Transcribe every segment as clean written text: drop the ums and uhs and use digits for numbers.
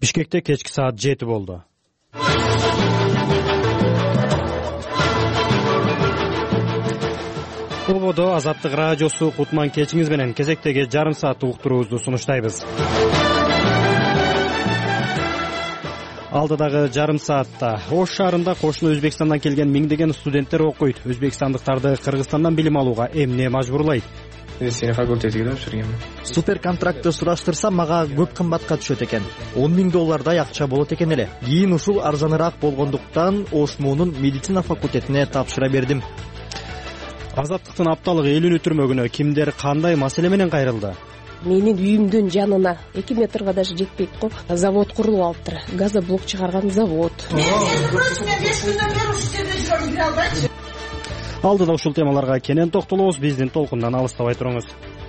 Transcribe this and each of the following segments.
Бишкекте кечки саат 7 болду. Ободо Азаттык радиосу Кутман кечиңиз менен кезектеги жарым сааттык уктуруубузду сунуштайбыз. Алдыдагы жарым саатта Ош шаарында кошуна Өзбекстандан келген миңдеген студенттер окуйт. Өзбекстандыктарды Кыргызстандан билим алууга эмне мажбурлайт? Медицина факультетиге тапшыргенмин. Супер контрактты сураштырса мага көп кымбатка түшөт экен. 10 000 доллардай акча болот экен эле. Кийин ушул арзаныраак болгондуктан Ош муунун медицина факультетине тапшыра бердим. Азаттыктын апталык элүүнү түрмөгүнө кимдер кандай маселе менен кайрылды? Менин үйүмдүн жанына 2 метрге даже жетпейт го. Завод курулуп алыптыр. Газоблок чыгарган завод. Алдыда ушул темаларга кенен токтолобуз. Биздин толкундан алыстабай туруңуз.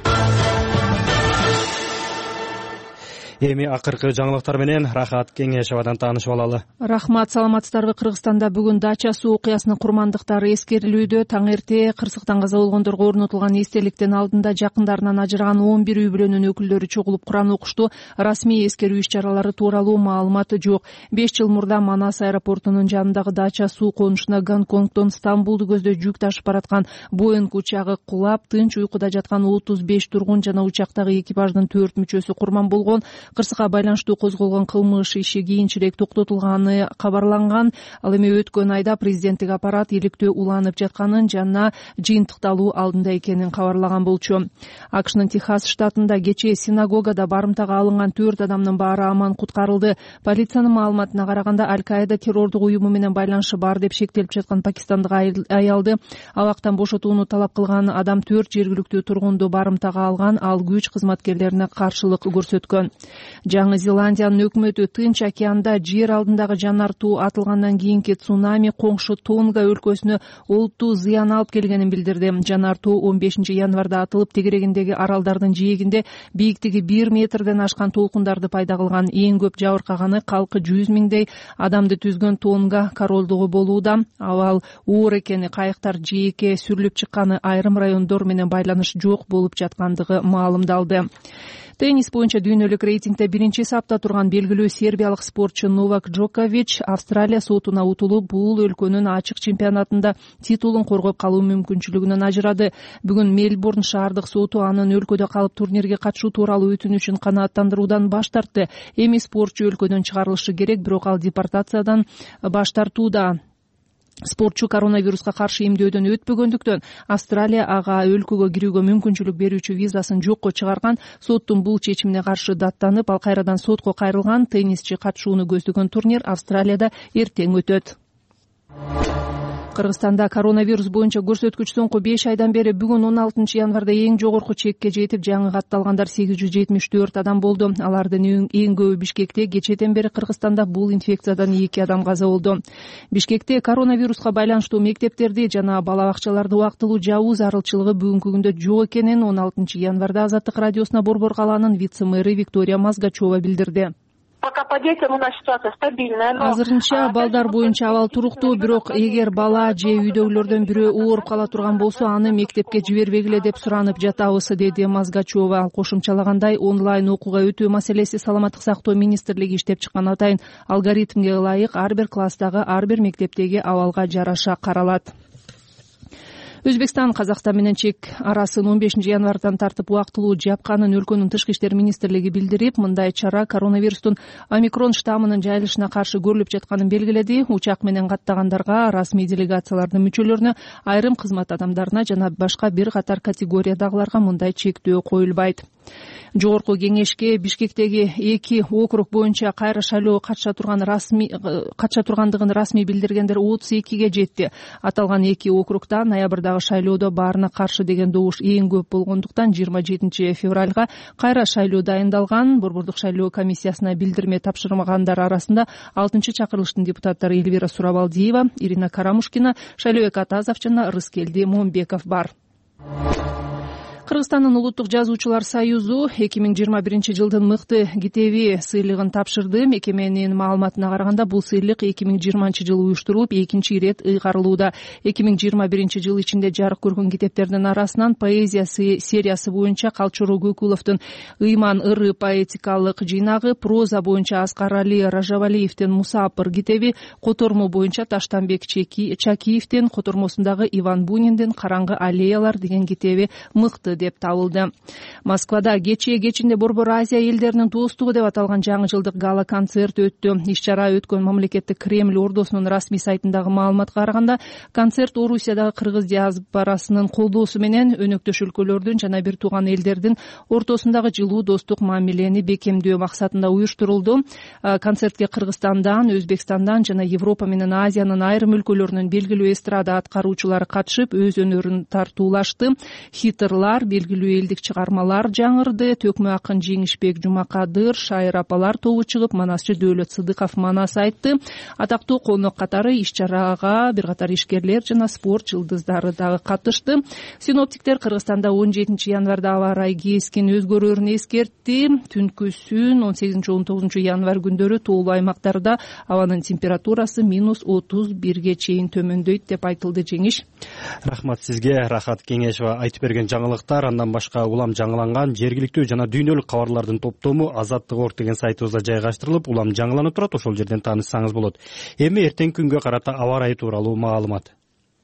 Эми акыркы жаңылыктар менен Рахат Кеңешевадан таанышып алалы. Рахмат, саламатсыздарбы? Кыргызстанда бүгүн дача суу окуясынын курмандыктары эскерилүүдө. Таң эрте кырсыктан каза болгондорго орнотулган эстеликтин алдында жакындарынан ажыраган 11 үй бүлөнүн өкүлдөрү чогулуп Куран окушту. Расмий эскерүү иш-чаралары тууралуу маалымат жок. 5 жыл мурда Манас аэропортунун жанындагы дача суу конушуна Гонконгдон Стамбулду көздөй жүк ташып бараткан Боинг учагы кулап, тынч уйкуда жаткан 35 тургун жана учактагы экипаждын 4 мүчөсү курман болгон. Кырсыкка байланыштуу козголгон кылмыш иши кийинчерээк токтотулганы кабарланган. Ал эми өткөн айда президенттик аппарат иликтөө уланып жатканын жана жыйынтыкталуу алдында экенин кабарлаган болчу. АКШнын Техас штатында кечээ синагогада барымтага алынган 4 адамдын баары аман куткарылды. Полициянын маалыматына караганда Аль-Каида террордук уюму менен байланышы бар деп шектелип жаткан пакистандык аялды абактан бошотууну талап кылган адам 4 жергиликтүү тургунду барымтага алган, ал күч кызматкерлерине каршылык көрсөткөн. Жаңы Зеландиянын өкмөтү Тынч океанда жер алдындагы жанартуу атылгандан кийинки цунами коңшу Тонга өлкөсүнө олуттуу зыян алып келгенин билдирди. Жанартуу 15 январда атылып, тегерегиндеги аралдардын жээгинде бийиктиги 1 метрден ашкан толкундарды пайда кылган. Эң көп жабыркаганы калкы 100 000 адамды түзгөн Тонга королдугу болууда. Абал оор экени, кайыктар жээкке сүрүлүп чыкканы, айрым райондор менен байланыш жок болуп жаткандыгы маалымдалды. Теннис боюнча дүйнөлүк рейтингде биринчи сапта турган белгилүү сербиялык спортчу Новак Джокович Австралия сотуна утулуп, бул өлкөнүн ачык чемпионатында титулун коргоп калуу мүмкүнчүлүгүнөн ажырады. Бүгүн Мельбурн шаардык соту анын өлкөдө калып турнирге катышуу тууралуу өтүнүчүн канааттандыруудан баш тартты. Эми спортчу өлкөдөн чыгарылышы керек, бирок ал депортациядан баш тартууда. Спортчу коронавируска каршы эмдөөдөн өтпөгөндүктөн Австралия ага өлкөгө кирүүгө мүмкүнчүлүк берүүчү визасын жокко чыгарган. Соттун бул чечимине каршы даттанып, ал кайрадан сотко кайрылган. Теннисчи катышууну көздөгөн турнир Австралияда эртең өтөт. Кыргызстанда коронавирус боюнча көрсөткүч соңку 5 айдан бери бүгүн 16 январда эң жогорку чекке жетип, жаңы катталгандар 874 адам болду. Алардын эң көбү Бишкекте. Кечээден бери Кыргызстанда бул инфекциядан 2 адам каза болду. Бишкекте коронавируска байланыштуу мектептерди жана бала бакчаларды убактылуу жабуу зарылчылыгы бүгүнкү күндө жок экенин 16 январда Азаттык радиосуна Борбор калаанын вице-мэры Виктория Мазгачева билдирди. Пока по детям у нас ситуация стабильная. Азырынча балдар боюнча абал туруктуу, бирок эгер бала же үйдөгүлөрдөн бирөө ооруп кала турган болсо, аны мектепке жибербегиле деп суранып жатабыз, деди Мазгачева. Ал кошумчалагандай, онлайн окууга өтүү маселеси Саламаттык сактоо министрлиги иштеп чыккан атайын алгоритмге ылайык ар бир класстагы, ар бир мектептеги абалга жараша каралат. Өзбекстан Казакстан менен чек арасын 15 январдан тартып убактылуу жапканын өлкөнүн тышкы иштер министрлиги билдирип, мындай чара коронавирустун омикрон штаммынын жайылышына каршы көрүлүп жатканын белгиледи. Учак менен каттагандарга, расмий делегациялардын мүчөлөрүнө, айрым кызмат адамдарына жана башка бир катар категориядагыларга мындай чектөө коюлбайт. Жогорку кеңешке Бишкектеги 2 округ боюнча кайра шайлоо катыша тургандыгын расмий билдиргендер 32ге жетти. Аталган 2 округда ноябрдагы шайлоодо баарына каршы деген добуш эң көп болгондуктан 27 февралга кайра шайлоо дайындалган. Борбордук шайлоо комиссиясына билдирме тапшырмагандар арасында 6-чакырылыштын депутаттары Эльвира Сурабалдиева, Ирина Карамушкина, Шайлообек Атазов жана Рыскелди Момбеков бар. Кыргызстандын улуттук жазуучулар союзу 2021 жылдын мыкты китеби сыйлыгын тапшырды. Мекеменин маалыматына караганда бул сыйлык 2020 жылы уюштурулуп, экинчи ирет ыйгарылууда. 2021 жыл ичинде жарык көргөн китептердин арасынан поэзия сериясы боюнча Калчуру Көкүловдун Ыйман ыры поэтикалык жыйнагы, проза боюнча Аскарали Ражавалиевдин Мусапыр китеби, котормо боюнча Таштанбек Чакиевдин, котормосундагы Иван Буниндин Караңгы аллеялар деген китеби мыкты деп табылды. Москвада кечинде Борбор Азия элдеринин достугу деп аталган жаңы жылдык гала концерт өттү. Иш-чара өткөн мамлекеттик Кремль ордосунун расмий сайтындагы маалыматка караганда, концерт Орусиядагы кыргыз диаспорасынын колдоосу менен өнөктөш өлкөлөрдүн жана бир тууган элдердин ортосундагы жылуу достук мамилени бекемдөө максатында уюштурулду. Концертке Кыргызстандан, Өзбекстандан жана Европа менен Азиянын айрым өлкөлөрүнүн белгилүү эстрада аткаруучулары катышып, өз өнөрүн тартуулашты. Хитырлар, белгилүү элдик чыгармалар жаңырды. Төкмө акын Жеңишбек Жумакадыр, шайыр апалар тобу чыгып, манасчы Дөөлөт Сыдыков манас айтты. Атактуу конок катары иш-чарага бир катар ишкерлер жана спорт жылдыздары дагы катышты. Синоптиктер Кыргызстанда 17 январда аба ырайы кескин өзгөрөрүн эскертти. Түнкүсүн 18-19 январ күндөрү тоолуу аймактарда абанын температурасы -31ге чейин төмөндөйт деп айтылды. Жеңиш. Рахмат сизге, Рахат Кеңешова айтып берген жаңылыктар. Андан башка улам жаңыланган жергиликтүү жана дүйнөлүк кабарлардын топтому Азаттык.орг деген сайтыбызда жайгаштырылып, улам жаңыланып турат. Ошол жерден таанышсаңыз болот. Эми эртең күнгө карата аба ырайы тууралуу маалымат.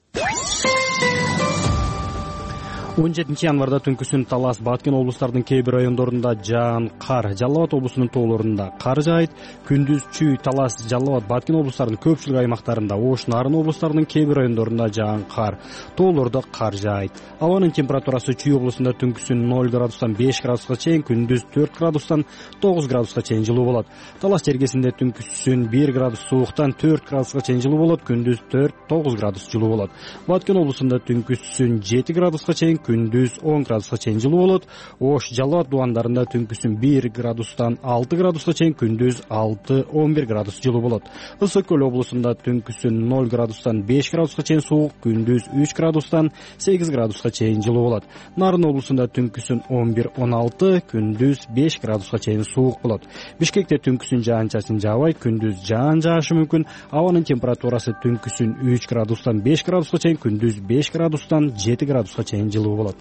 17 январда түнкүсүн Талас, Баткен облустарынын кээ бир райондорунда жаан кар, Жалал Абад облусунун тоолорунда кар жаайт. Күндүз Чүй, Талас, Жалал Абад, Баткен облустарынын көпчүлүк аймактарында, Ош, Нарын облустарынын кээ бир райондорунда жаан кар, тоолордо кар жаайт. Абанын температурасы Чүй облусунда түнкүсүн 0 градустан 5 градуска чейин, күндүз 4 градустан 9 градуска чейин жылуу болот. Талас чергесинде түнкүсүн 1 градус сууктан 4 градуска чейин жылуу болот, күндүз 4-9 градус жылуу болот. Баткен облусунда түнкүсүн 7 градуска чейин, күндүз 10 градуска чейин жылуу болот. Ош, Жалал Абад дубандарында түнкүсүн 1 градустан 6 градуска чейин, күндүз 6-11 градус жылуу болот. Ысык көл облусунда түнкүсүн 0 градустан 5 градуска чейин суук, күндүз 3 градустан 8 градуска чейин жылуу болот. Нарын облусунда түнкүсүн 11-16, күндүз 5 градуска чейин суук болот. Бишкекте түнкүсүн жаан-чачын жаабайт, күндүз жаан жаашы мүмкүн. Абанын температурасы түнкүсүн 3 градустан 5 градуска чейин, күндүз 5 градустан 7 градуска чейин жылуу болот.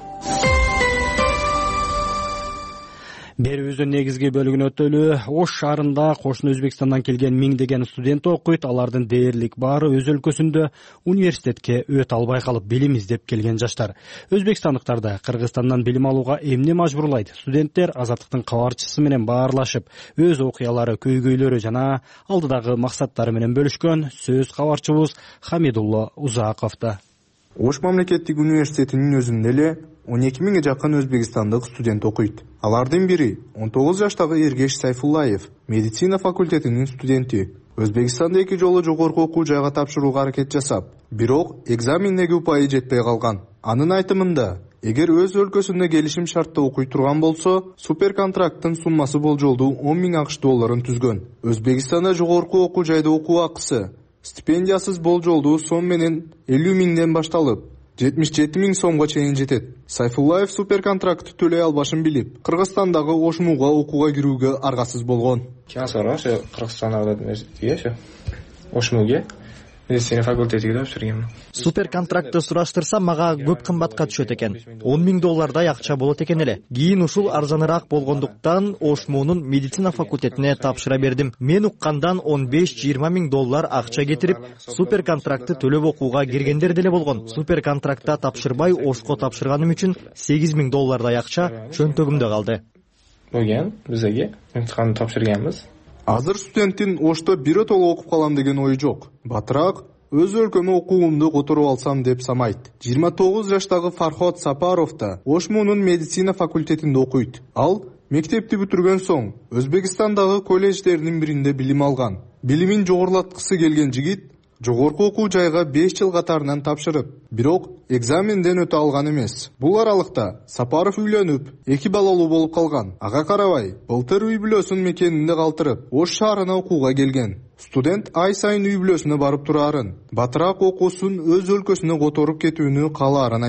Берүүбүздүн негизги бөлүгүнө өтөлү. Ош шаарында кошуна Өзбекстандан келген миңдеген студент окуйт. Алардын дээрлик баары өз өлкөсүндө университетке өтө албай калып билим издеп келген жаштар. Өзбекстандыктарды Кыргызстандан билим алууга эмне мажбурлайт? Студенттер Азаттыктын кабарчысы менен баарлашып, өз окуялары, көйгөйлөрү жана алдыдагы максаттары менен бөлүшкөн. Сөз кабарчыбыз Хамидулла Узаковдо. Ош мамлекеттик университетинин өзүндө эле 12 миңге жакын өзбекстандык студент окуйт. Алардын бири 19 жаштагы Эргеш Сайфуллаев, медицина факультетинин студенти. Өзбекстанда 2 жолу жогорку окуу жайга тапшырууга аракет жасап, бирок экзамендеги упайы жетпей калган. Анын айтымында, эгер өз өлкөсүндө келишим шартта окуй турган болсо, суперконтракттын суммасы болжолдуу 10 миң акш долларын түзгөн. Өзбекстанда жогорку окуу жайда окуу акысы стипендиясыз болжолдуу сом менен 50 миңден башталып, 77 миң сомго чейин жетет. Сайфуллаев суперконтрактты төлөй албашын билип, Кыргызстандагы ОШМУга окууга кирүүгө аргасыз болгон. Кыргызстанга ОШМУга медицина факультетиге тапшыргам. Суперконтрактты сураштырса мага көп кымбатка түшөт экен. 10 миң доллардай акча болот экен эле. Кийин ушул арзаныраак болгондуктан ОШМУнун медицина факультетине тапшыра бердим. Мен уккандан 15-20 миң доллар акча кетирип, суперконтрактты төлөп окууга киргендер деле болгон. Суперконтрактта тапшырбай Ошко тапшырганым үчүн 8 миң доллардай акча чөнтөгүмдө калды. Болгон бизге имтиханды тапшырганбыз. Азыр студенттин Ошто биротоло окуп калам деген ою жок. Батыраак өз өлкөмө окуумду которуп алсам деп самайт. 29 жаштагы Фархот Сапаров да ОШМУнун медицина факультетинде окуйт. Ал мектепти бүтүргөн соң Өзбекстандагы колледждердин биринде билим алган. Билимин жогорулаткысы келген жигит жогорку окуу жайга 5 жыл катарынан тапшырып, бирок экзаменден өтө алган эмес. Бул аралыкта Сапаров үйлөнүп, 2 балалуу болуп калган. Ага карабай, былтыр үй бүлөсүн мекенинде калтырып, Ош шаарына окууга келген. Студент ай сайын үй бүлөсүнө барып турарын, батыраак окуусун өз өлкөсүнө которуп кетүүнү каалаарын айтат.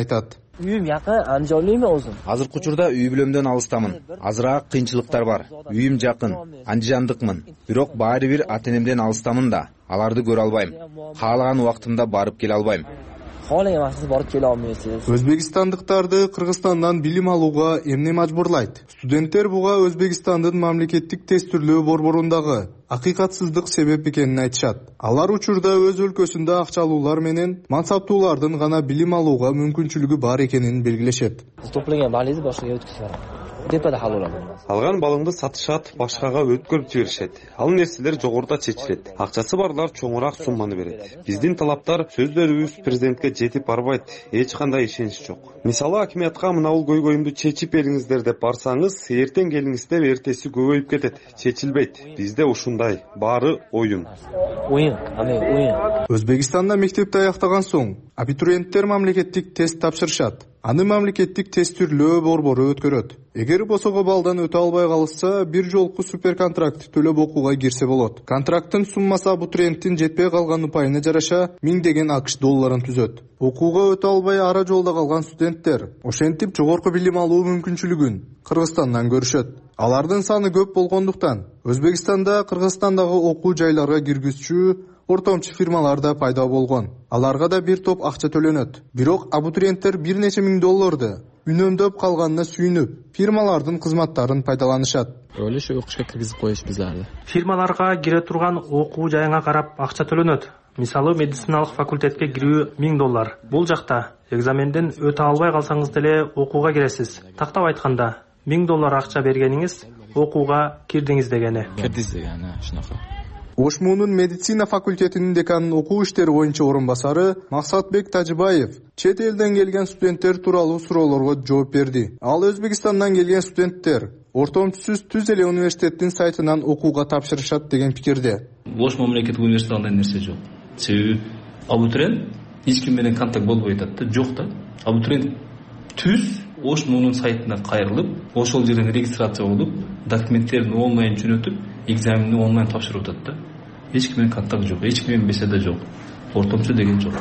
Үйüm жакын, Анжолийми өзүм? Азыркы учурда үй бүлөмдөн алыстамын. Азыраак кыйынчылыктар бар. Үйүм жакын, андижандыкмын. Бирок баары бир ата-энемден алыстамын да. Аларды көрө албайм. Каалаган убактымда барып келе албайм. Каалаган убактыңызда барып келе албайсыз. Өзбекстандыктарды Кыргызстандан билим алууга эмне мажбурлайт? Студенттер буга Өзбекстандын мамлекеттик тестүрлөө борборундагы акыйкатсыздык себеп экенин айтышат. Алар учурда өз өлкөсүндө акчалуулар менен мансаптуулардын гана билим алууга мүмкүнчүлүгү бар экенин белгилешет. Топлаган балыңызды башкага өткүзүп барам. Депада калуулар. Алган балыңды сатышат, башкага өткөрүп жиберишет. Ал нерселер жогоруда чечилет. Акчасы барлар чоңураак сумманы берет. Биздин талаптар сөздөрүбүз президентке жетип барбайт. Эч кандай ишенич жок. Мисалы, акимиятка мынабул көйгөйүмдү чечип бериңиздер деп барсаңыз, эртең келиңиз деп эртеси көбөйүп кетет. Чечилбейт. Бизде ушундай. Баары оюн. Оюн. Өзбекстанда мектепти аяктаган соң абитуриенттер мамлекеттик тест тапшырышат. Аны мамлекеттик тестүрлөө борбору өткөрөт. Эгер босого балдан өтө албай калышса, бир жолку суперконтракт төлөп окууга кирсе болот. Контракттын суммасы абитуриенттин жетпей калган упайына жараша $1000 АКШ түзөт. Окууга өтө албай ара жолдо калган студенттер ошентип жогорку билим алуу мүмкүнчүлүгүн Кыргызстандан көрүшөт. Алардын саны көп болгондуктан Өзбекстанда Кыргызстандагы окуу жайларга киргизчү ортомчу фирмалар да пайда болгон. Аларга да бир топ акча төлөнөт. Бирок абитуриенттер бир нече $1000 үнөмдөп калганына сүйүнүп, фирмалардын кызматтарын пайдаланышат. Өлүш окушка киргизип коюш бизлерди. Фирмаларга кире турган окуу жайыңа карап акча төлөнөт. Мисалы, медициналык факультетке кирүү $1000. Бул жакта экзаменден өтө албай калсаңыз деле окууга киресиз. Тактап айтканда, $1000 акча бергениңиз окууга кирдиңиз дегени. Кирдиңиз дегени, ушунака. Ошмунун медицина факультетинин деканын окуу иштери боюнча орун басары Максатбек Тажибаев чет элден келген студенттер тууралуу суроолорго жооп берди. Ал Өзбекстандан келген студенттер ортомчусуз түз эле университеттин сайтынан окууга тапшырышат деген пикирде. Ош мамлекеттик университет андай нерсе жок. Себеби абитуриент эч ким менен контакт болбой атат да, жок да. Абитуриент түз Ошмунун сайтына кайрылып, ошол жерден регистрация болуп, документтерин онлайн жөнөтүп, экзаменди онлайн тапшырып атат да. Эч ким менен контакт жок, эч ким менен беседа жок. Ортомчу деген жок.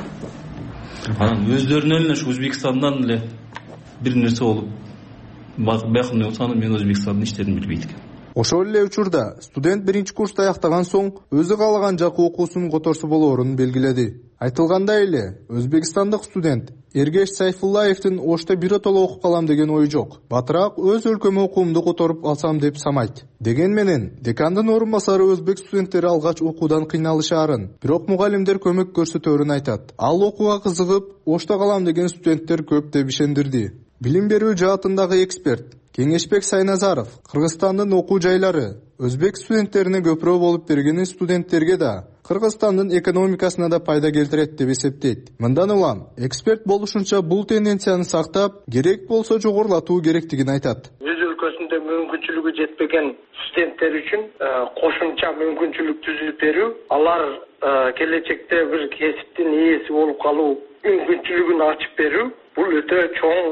Анан өздөрүнөн эле ушу Өзбекстандан эле бир нерсе болуп, бакындай болсо мен Өзбекстандын иштерин билбейт экен. Ошол эле учурда студент биринчи курсту аяктаган соң өзү каалаган жакка окуусун которсо болоорун белгиледи. Айтылгандай эле, өзбекстандык студент Эргеш Сайфуллаевдин Ошто биротоло окуп калам деген ою жок. Батыраак өз өлкөмө окуумду которуп алсам деп самайт. Деген менен декандын орун басары өзбек студенттери алгач окуудан кыйналышаарын, бирок мугалимдер көмөк көрсөтөөрүн айтат. Ал окууга кызыгып, Ошто калам деген студенттер көп деп ишендирди. Билим берүү жаатындагы эксперт Кеңешбек Сайназаров Кыргызстандын окуу жайлары өзбек студенттерине көпүрө болуп бергени студенттерге да, Кыргызстандын экономикасына да пайда келтирет деп эсептейт. Мындан улам эксперт болушунча бул тенденцияны сактап, керек болсо жогорулатуу керектигин айтат. Өз өлкөсүндө мүмкүнчүлүгү жетпеген студенттер үчүн кошумча мүмкүнчүлүк түзүп берүү, алар келечекте бир кесиптин ээси болуп калуу мүмкүнчүлүгүн ачып берүү, бул өтө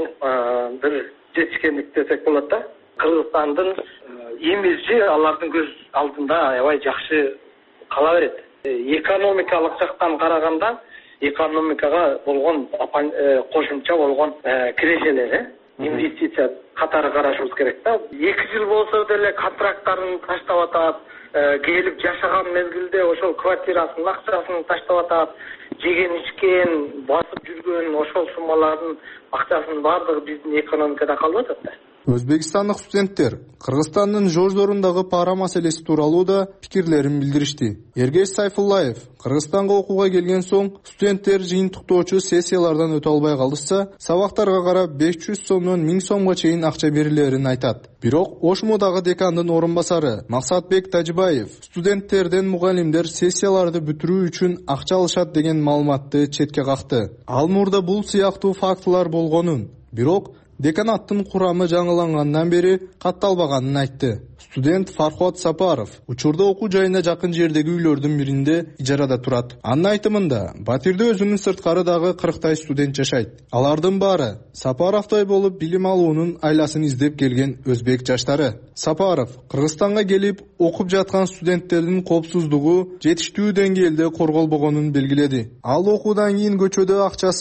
чоң бир жетишкендик десек болот да. Кыргызстандын имиджи алардын көз алдында аябай жакшы кала берет. Экономикалык жактан караганда экономикага болгон кошумча болгон кирежелери инвестиция катары карашыбыз керек да. 2 жыл болсо деле контракттарын таштап атат, келип жашаган мезгилде ошол квартирасынын акчасын таштап атат, жеген ичкен, басып жүргөн ошол суммалардын акчасынын баардыгы биздин экономикада калып атат да. Өзбекстандык студенттер Кыргызстандын Жождорундагы пара маселеси тууралуу да пикирлерин билдиришти. Эргеш Сайфуллаев Кыргызстанга окууга келген соң студенттер жыйынтыктоочу сессиялардан өтө албай калышса, сабактарга карап 500 сомдон 1000 сомго чейин акча берилерин айтат. Бирок Ошмудагы декандын орун басары Максатбек Тажибаев студенттерден мугалимдер сессияларды бүтүрүү үчүн акча алышат деген маалыматты четке какты. Ал мурда бул сыяктуу фактылар болгонун, бирок деканаттын курамы жаңылангандан бери катталбаганын айтты. Студент Фархот Сапаров учурда окуу жайына жакын жердеги үйлөрдүн биринде ижарада турат. Анын айтымында, Батирде өзүнүн сырткары дагы 40 студент жашайт. Алардын баары Сапаровдой болуп билим алуунун айласын издеп келген өзбек жаштары. Сапаров Кыргызстанга келип окуп жаткан студенттердин коопсуздугу жетиштүү деңгээлде корголбогонун белгиледи. Ал окуудан кийин көчөдө акчасын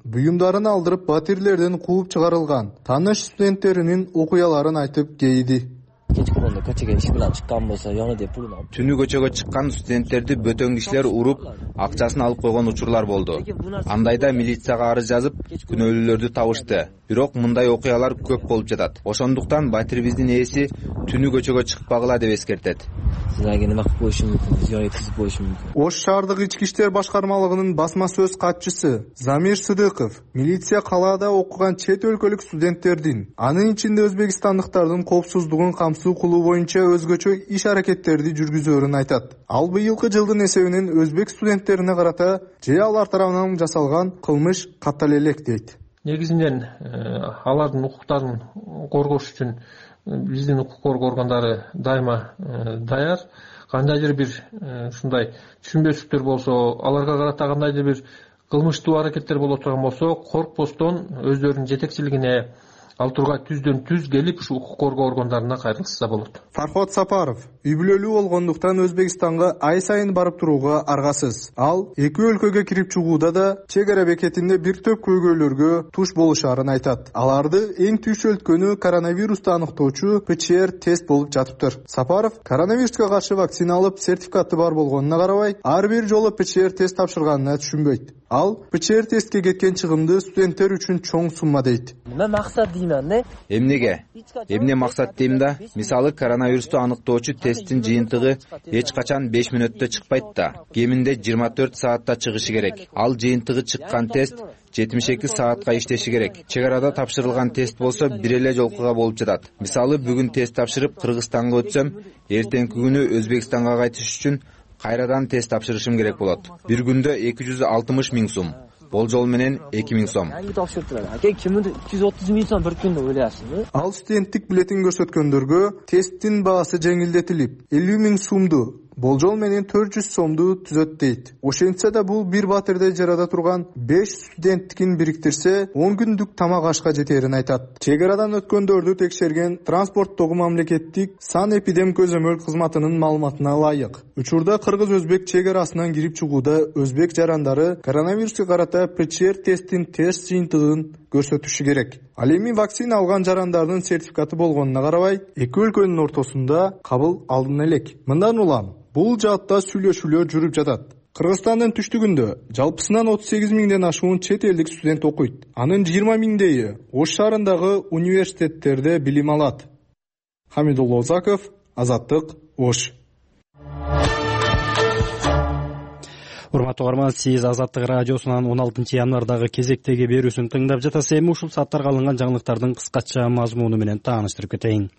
буюмдарын алдырып батирлерден кууп чыгарылган тааныш студенттеринин окуяларын айтып кейиди. Kechqurunda ko'chaga ish bilan chiqqan bo'lsa, yonida pulini olib Түнү көчөгө чыккан студенттерди бөтөн кишилер уруп, акчасын алып койгон учурлар болду. Андайда милицияга арыз жазып, күнөөлүүлөрдү табышты. Бирок мындай окуялар көп болуп жатат. Ошондуктан батирибиздин ээси түнү көчөгө чыкпагыла деп эскертет. Sizlarga nima qilib qo'yishim mumkin, ziyon yetkazib qo'yishim mumkin. Ош шаардык ички иштер башкармалыгынын басма сөз катчысы Замир Сыдыков милиция калаада окуган чет өлкөлүк студенттердин, анын ичинде өзбекстандыктардын коопсуздугун камсыз кылуу боюнча өзгөчө иш аракеттерди жүргүзөөрүн айтат. Ал быйылкы жылдын эсебинен өзбек студенттерине карата же алар тарабынан жасалган кылмыш каттала элек дейт. Негизинен алардын укуктарын коргош үчүн биздин укук коргоо органдары дайыма даяр. Кандайдыр бир ушундай түшүнбөстүктөр болсо, аларга карата кандайдыр бир кылмыштуу аракеттер боло турган болсо, коркпостон өздөрүнүн жетекчилигине ал тургай түздөн түз келип ушу укук коргоо органдарына кайрылса болот. Фархот Сапаров үй бүлөлүү болгондуктан Өзбекстанга ай сайын барып турууга аргасыз. Ал эки өлкөгө кирип чыгууда да чек ара бекетинде бир топ көйгөйлөргө туш болушарын айтат. Аларды эң түйшөлткөнү коронавирусту аныктоочу ПЦР тест болуп жатыптыр. Сапаров коронавируска каршы вакцина алып, сертификаты бар болгонуна карабай, ар бир жолу ПЦР тест тапшырганына түшүнбөйт. Ал ПЦР тестке кеткен чыгымды студенттер үчүн чоң сумма дейт. Максат деймин да. Эмнеге? Эмне максат дейм да? Мисалы коронавирусту аныктоочу тесттин жыйынтыгы эч качан 5 мүнөттө чыкпайт да. Кеминде 24 саатта чыгышы керек. Ал жыйынтыгы чыккан тест 72 саатка иштеши керек. Чек арада тапшырылган тест болсо бир эле жолкуга болуп жатат. Мисалы бүгүн тест тапшырып Кыргызстанга өтсөм, эртеңки күнү Өзбекстанга кайтыш үчүн кайрадан тест тапшырышым керек болот. Бир күндө 260 миң сум. Болжол менен 2000 сом. Yangi topshirdilar. Aka, kimdir 230 ming so'm bir kunda o'ylayapsizmi? Ал студенттик билетин көрсөткөндөргө тесттин баасы жеңилдетилип, 50 миң сумду, болжол менен 400 сомду түзөт дейт. Ошентсе да бул бир батирде жарада турган 5 студенттикин бириктирсе, 10 күндүк тамак ашка жетерин айтат. Чек арадан өткөндөрдү текшерген транспорттогу мамлекеттик санэпидем көзөмөл кызматынын маалыматына ылайык. Учурда кыргыз-өзбек чек арасынан кирип чыгууда өзбек жарандары коронавируска карата ПЦР тесттин тест жыйынтыгын көрсөтүшү керек. Ал эми вакцина алган жарандардын сертификаты болгонуна карабай, эки өлкөнүн ортосунда кабыл алдын элек. Мындан улам бул жаатта сүйлөшүүлөр жүрүп жатат. Кыргызстандын түштүгүндө жалпысынан 38 миңден ашуун чет элдик студент окуйт. Анын 20 миңдейи Ош шаарындагы университеттерде билим алат. Хамидулла Озаков, Азаттык, Ош. Урматтуу угарман, сиз Азаттык радиосунан 16 январдагы кезектеги берүүсүн тыңдап жатасыз. Эми ушул сааттарга алынган жаңылыктардын кыскача мазмуну менен тааныштырып кетейин.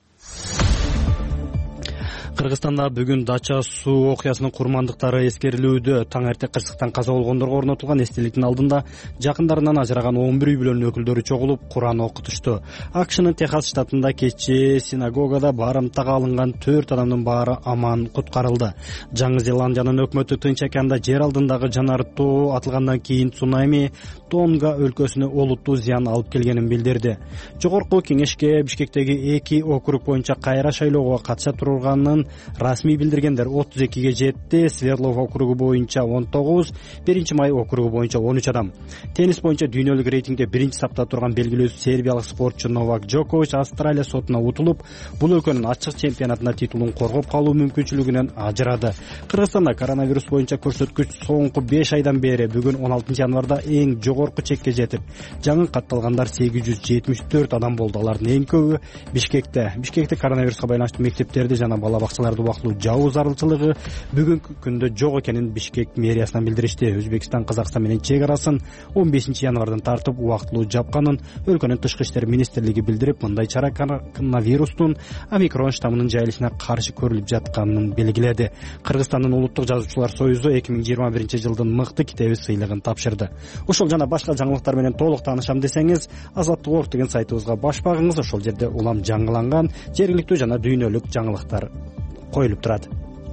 Кыргызстанда бүгүн Дача суу окуясынын курмандыктары эскерилүүдө. Таң эрте кырсыктан каза болгондорго орнотулган эстеликтин алдында жакындарынан ажыраган 11 үй бүлөнүн өкүлдөрү чогулуп Куран окутушту. АКШнын Техас штатында кечээ синагогада барымтага алынган 4 адамдын баары аман куткарылды. Жаңы Зеландиянын өкмөтү Тынч океанда жер алдындагы жанар тоо атылгандан кийин цунами Тонга өлкөсүнө олуттуу зыян алып келгенин билдирди. Жогорку кеңешке Бишкектеги 2 округ боюнча кайра шайлоого катыша турганын расмий билдиргендер 32ге жетти. Свердлов округу боюнча 19, 1 май округу боюнча 13 адам. Теннис боюнча дүйнөлүк рейтингде биринчи сапта турган белгилүү сербиялык спортчу Новак Джокович Австралия сотуна утулуп, бул өлкөнүн ачык чемпионатында титулун коргоп калуу мүмкүнчүлүгүнөн ажырады. Кыргызстанда коронавирус боюнча көрсөткүч соңку 5 айдан бери бүгүн 16 январда эң жогорку чекке жетип, жаңы катталгандар 874 адам болду. Алардын эң көбү Бишкекте. Бишкекте коронавируска байланыштуу мектептерди жана бала бакчаларды убактылуу жабуу зарылчылыгы бүгүнкү күндө жок экенин Бишкек мэриясынан билдиришти. Өзбекстан Казакстан менен чек арасын 15 январдан тартып убактылуу жапканын өлкөнүн тышкы иштер министрлиги билдирип, мындай чара коронавирустун омикрон штаммынын жайылышына каршы көрүлүп жатканын белгиледи. Кыргызстандын улуттук жазуучулар союзу 2021 жылдын мыкты китеби сыйлыгын тапшырды. Ошол жана башка жаңылыктар менен толук таанышам десеңиз, Азаттык деген сайтыбызга баш багыңыз. Ошол жерде улам жаңыланган жергиликтүү жана дүйнөлүк жаңылыктар коюлуп турат.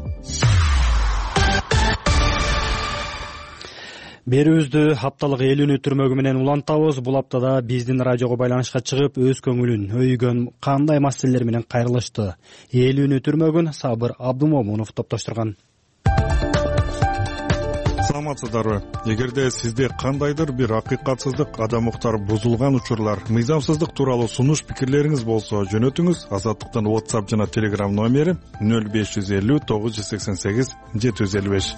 Берүүбүздү хапталык эл үнү түрмөгү менен улантабыз. Бул аптада биздин радиого байланышка чыгып, өз көңүлүн өйгөн кандай маселелер менен кайрылышты? Эл үнү түрмөгүн Сабыр Абдумомунов топтоштурган. саламатсыздарбы? Эгерде сизде кандайдыр бир акыйкатсыздык, адам укуктары бузулган учурлар, мыйзамсыздык тууралуу сунуш пикирлериңиз болсо жөнөтүңүз. Азаттыктын WhatsApp жана Telegram номери 0550 988 755.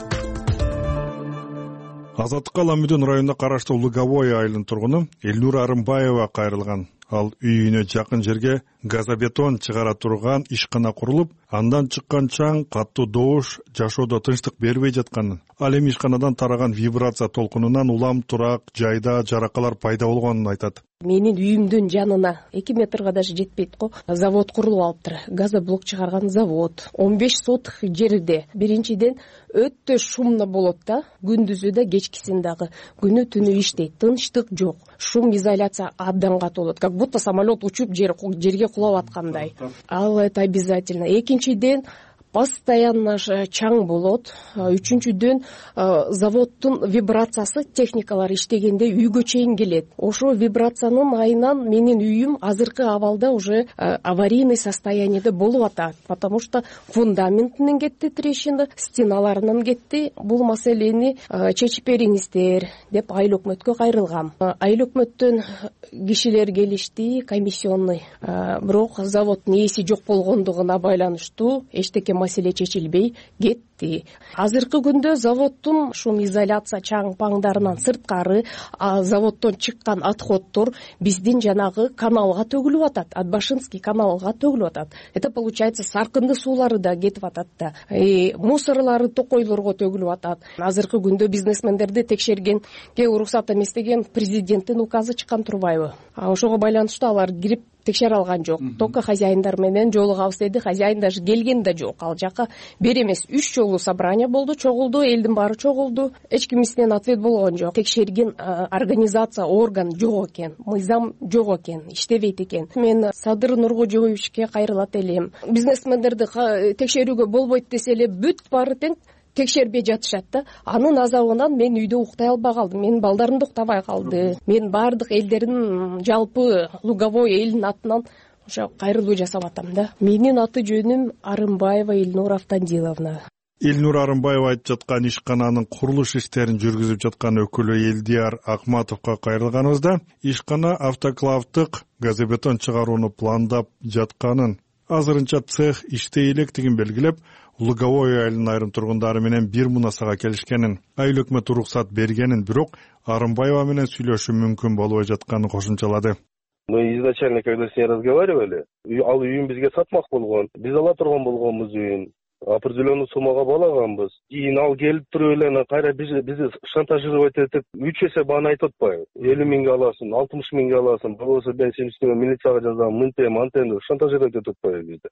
Азаттыкка Ламүдөн районуна караштуу Луговой айылынын тургуну Элнура Арымбаева кайрылган. Ал үйүнө жакын жерге газобетон чыгара турган ишкана курулуп, андан чыккан чаң, каттуу добуш жашоодо тынчтык бербей жатканын, ал эми ишканадан тараган вибрация толкунунан улам турак жайда жаракалар пайда болгонун айтат. Менин үйүмдүн жанына 2 метрге даже жетпейт го. Завод курулуп алыптыр. Газоблок чыгарган завод. 15 соток жерде. Биринчиден өтө шумно болот да, күндүзү да, кечкисин дагы. Күнү түнү иштейт, тынчтык жок. Шум изоляция абдан катуу болот. Как будто самолет учуп жерге кулап аткандай. Ал это обязательно. Экинчиден постоянно чаң болот. Үчүнчүдөн заводдун вибрациясы техникалар иштегенде үйгө чейин келет. Ошо вибрациянын айынан менин үйүм азыркы абалда уже аварийный состояниеде болуп атат. Потому что фундаментинен кетти трещина, стеналарынан кетти. Бул маселени чечип бериңиздер деп айыл өкмөткө кайрылгам. Айыл өкмөттөн кишилер келишти, комиссионный. Бирок заводдун ээси жок болгондугуна байланыштуу эчтеке маселе чечилбей кетти. Азыркы күндө заводдун шум изоляция чаң паңдарынан сырткары заводдон чыккан отходтор биздин жанагы каналга төгүлүп атат. Атбашинский каналга төгүлүп атат. Это получается саркынды суулары да кетип атат да. Мусорлары токойлорго төгүлүп атат. Азыркы күндө бизнесмендерди текшергенге уруксат эместеген президенттин указы чыккан турбайбы? Ошого байланыштуу алар кирип текшере алган жок. Только хозяиндар менен жолугабыз деди. Хозяин даже келген да жок. Ал жака бир эмес 3 жолу собрание болду, чогулду, элдин баары чогулду. Эч кимисинен ответ болгон жок. Текшерген организация, орган жок экен, мыйзам жок экен, иштебейт экен. Мен Садыр Нургожоевичке кайрылат элем. Бизнесмендерди текшерүүгө болбойт десе эле бүт баары тең текшербей жатышат да. Анын азабынан мен үйдө уктай албай калдым. Менин балдарым да уктабай калды. Мен баардык элдердин жалпы Луговой элинин атынан ошо кайрылуу жасап атам да. Менин аты жөнүм Арымбаева Элнура Автандиловна. Элнура Арымбаева айтып жаткан ишкананын курулуш иштерин жүргүзүп жаткан өкүлү Элдияр Акматовго кайрылганыбызда ишкана автоклавдык газобетон чыгарууну пландап жатканын, азырынча цех иштей электигин белгилеп, Луговой айылынын айрым тургундары менен бир мунасага келишкенин, айыл өкмөтү уруксат бергенин, бирок Арымбаева менен сүйлөшүү мүмкүн болбой жатканын кошумчалады. Мы изначально, когда с ней разговаривали, ал үйүн бизге сатмак болгон. Биз ала турган болгонбуз үйүн. Определенный суммага балаганбыз. Кийин ал келип туруп эле кайра бизди шантажировать этип 3 эсе бааны айтып атпайбы? 50 миңге аласың, 60 миңге аласың, болбосо мен сенин үстүңө милицияга жазам, мынтем, антем деп шантажировать этип атпайбы бизди.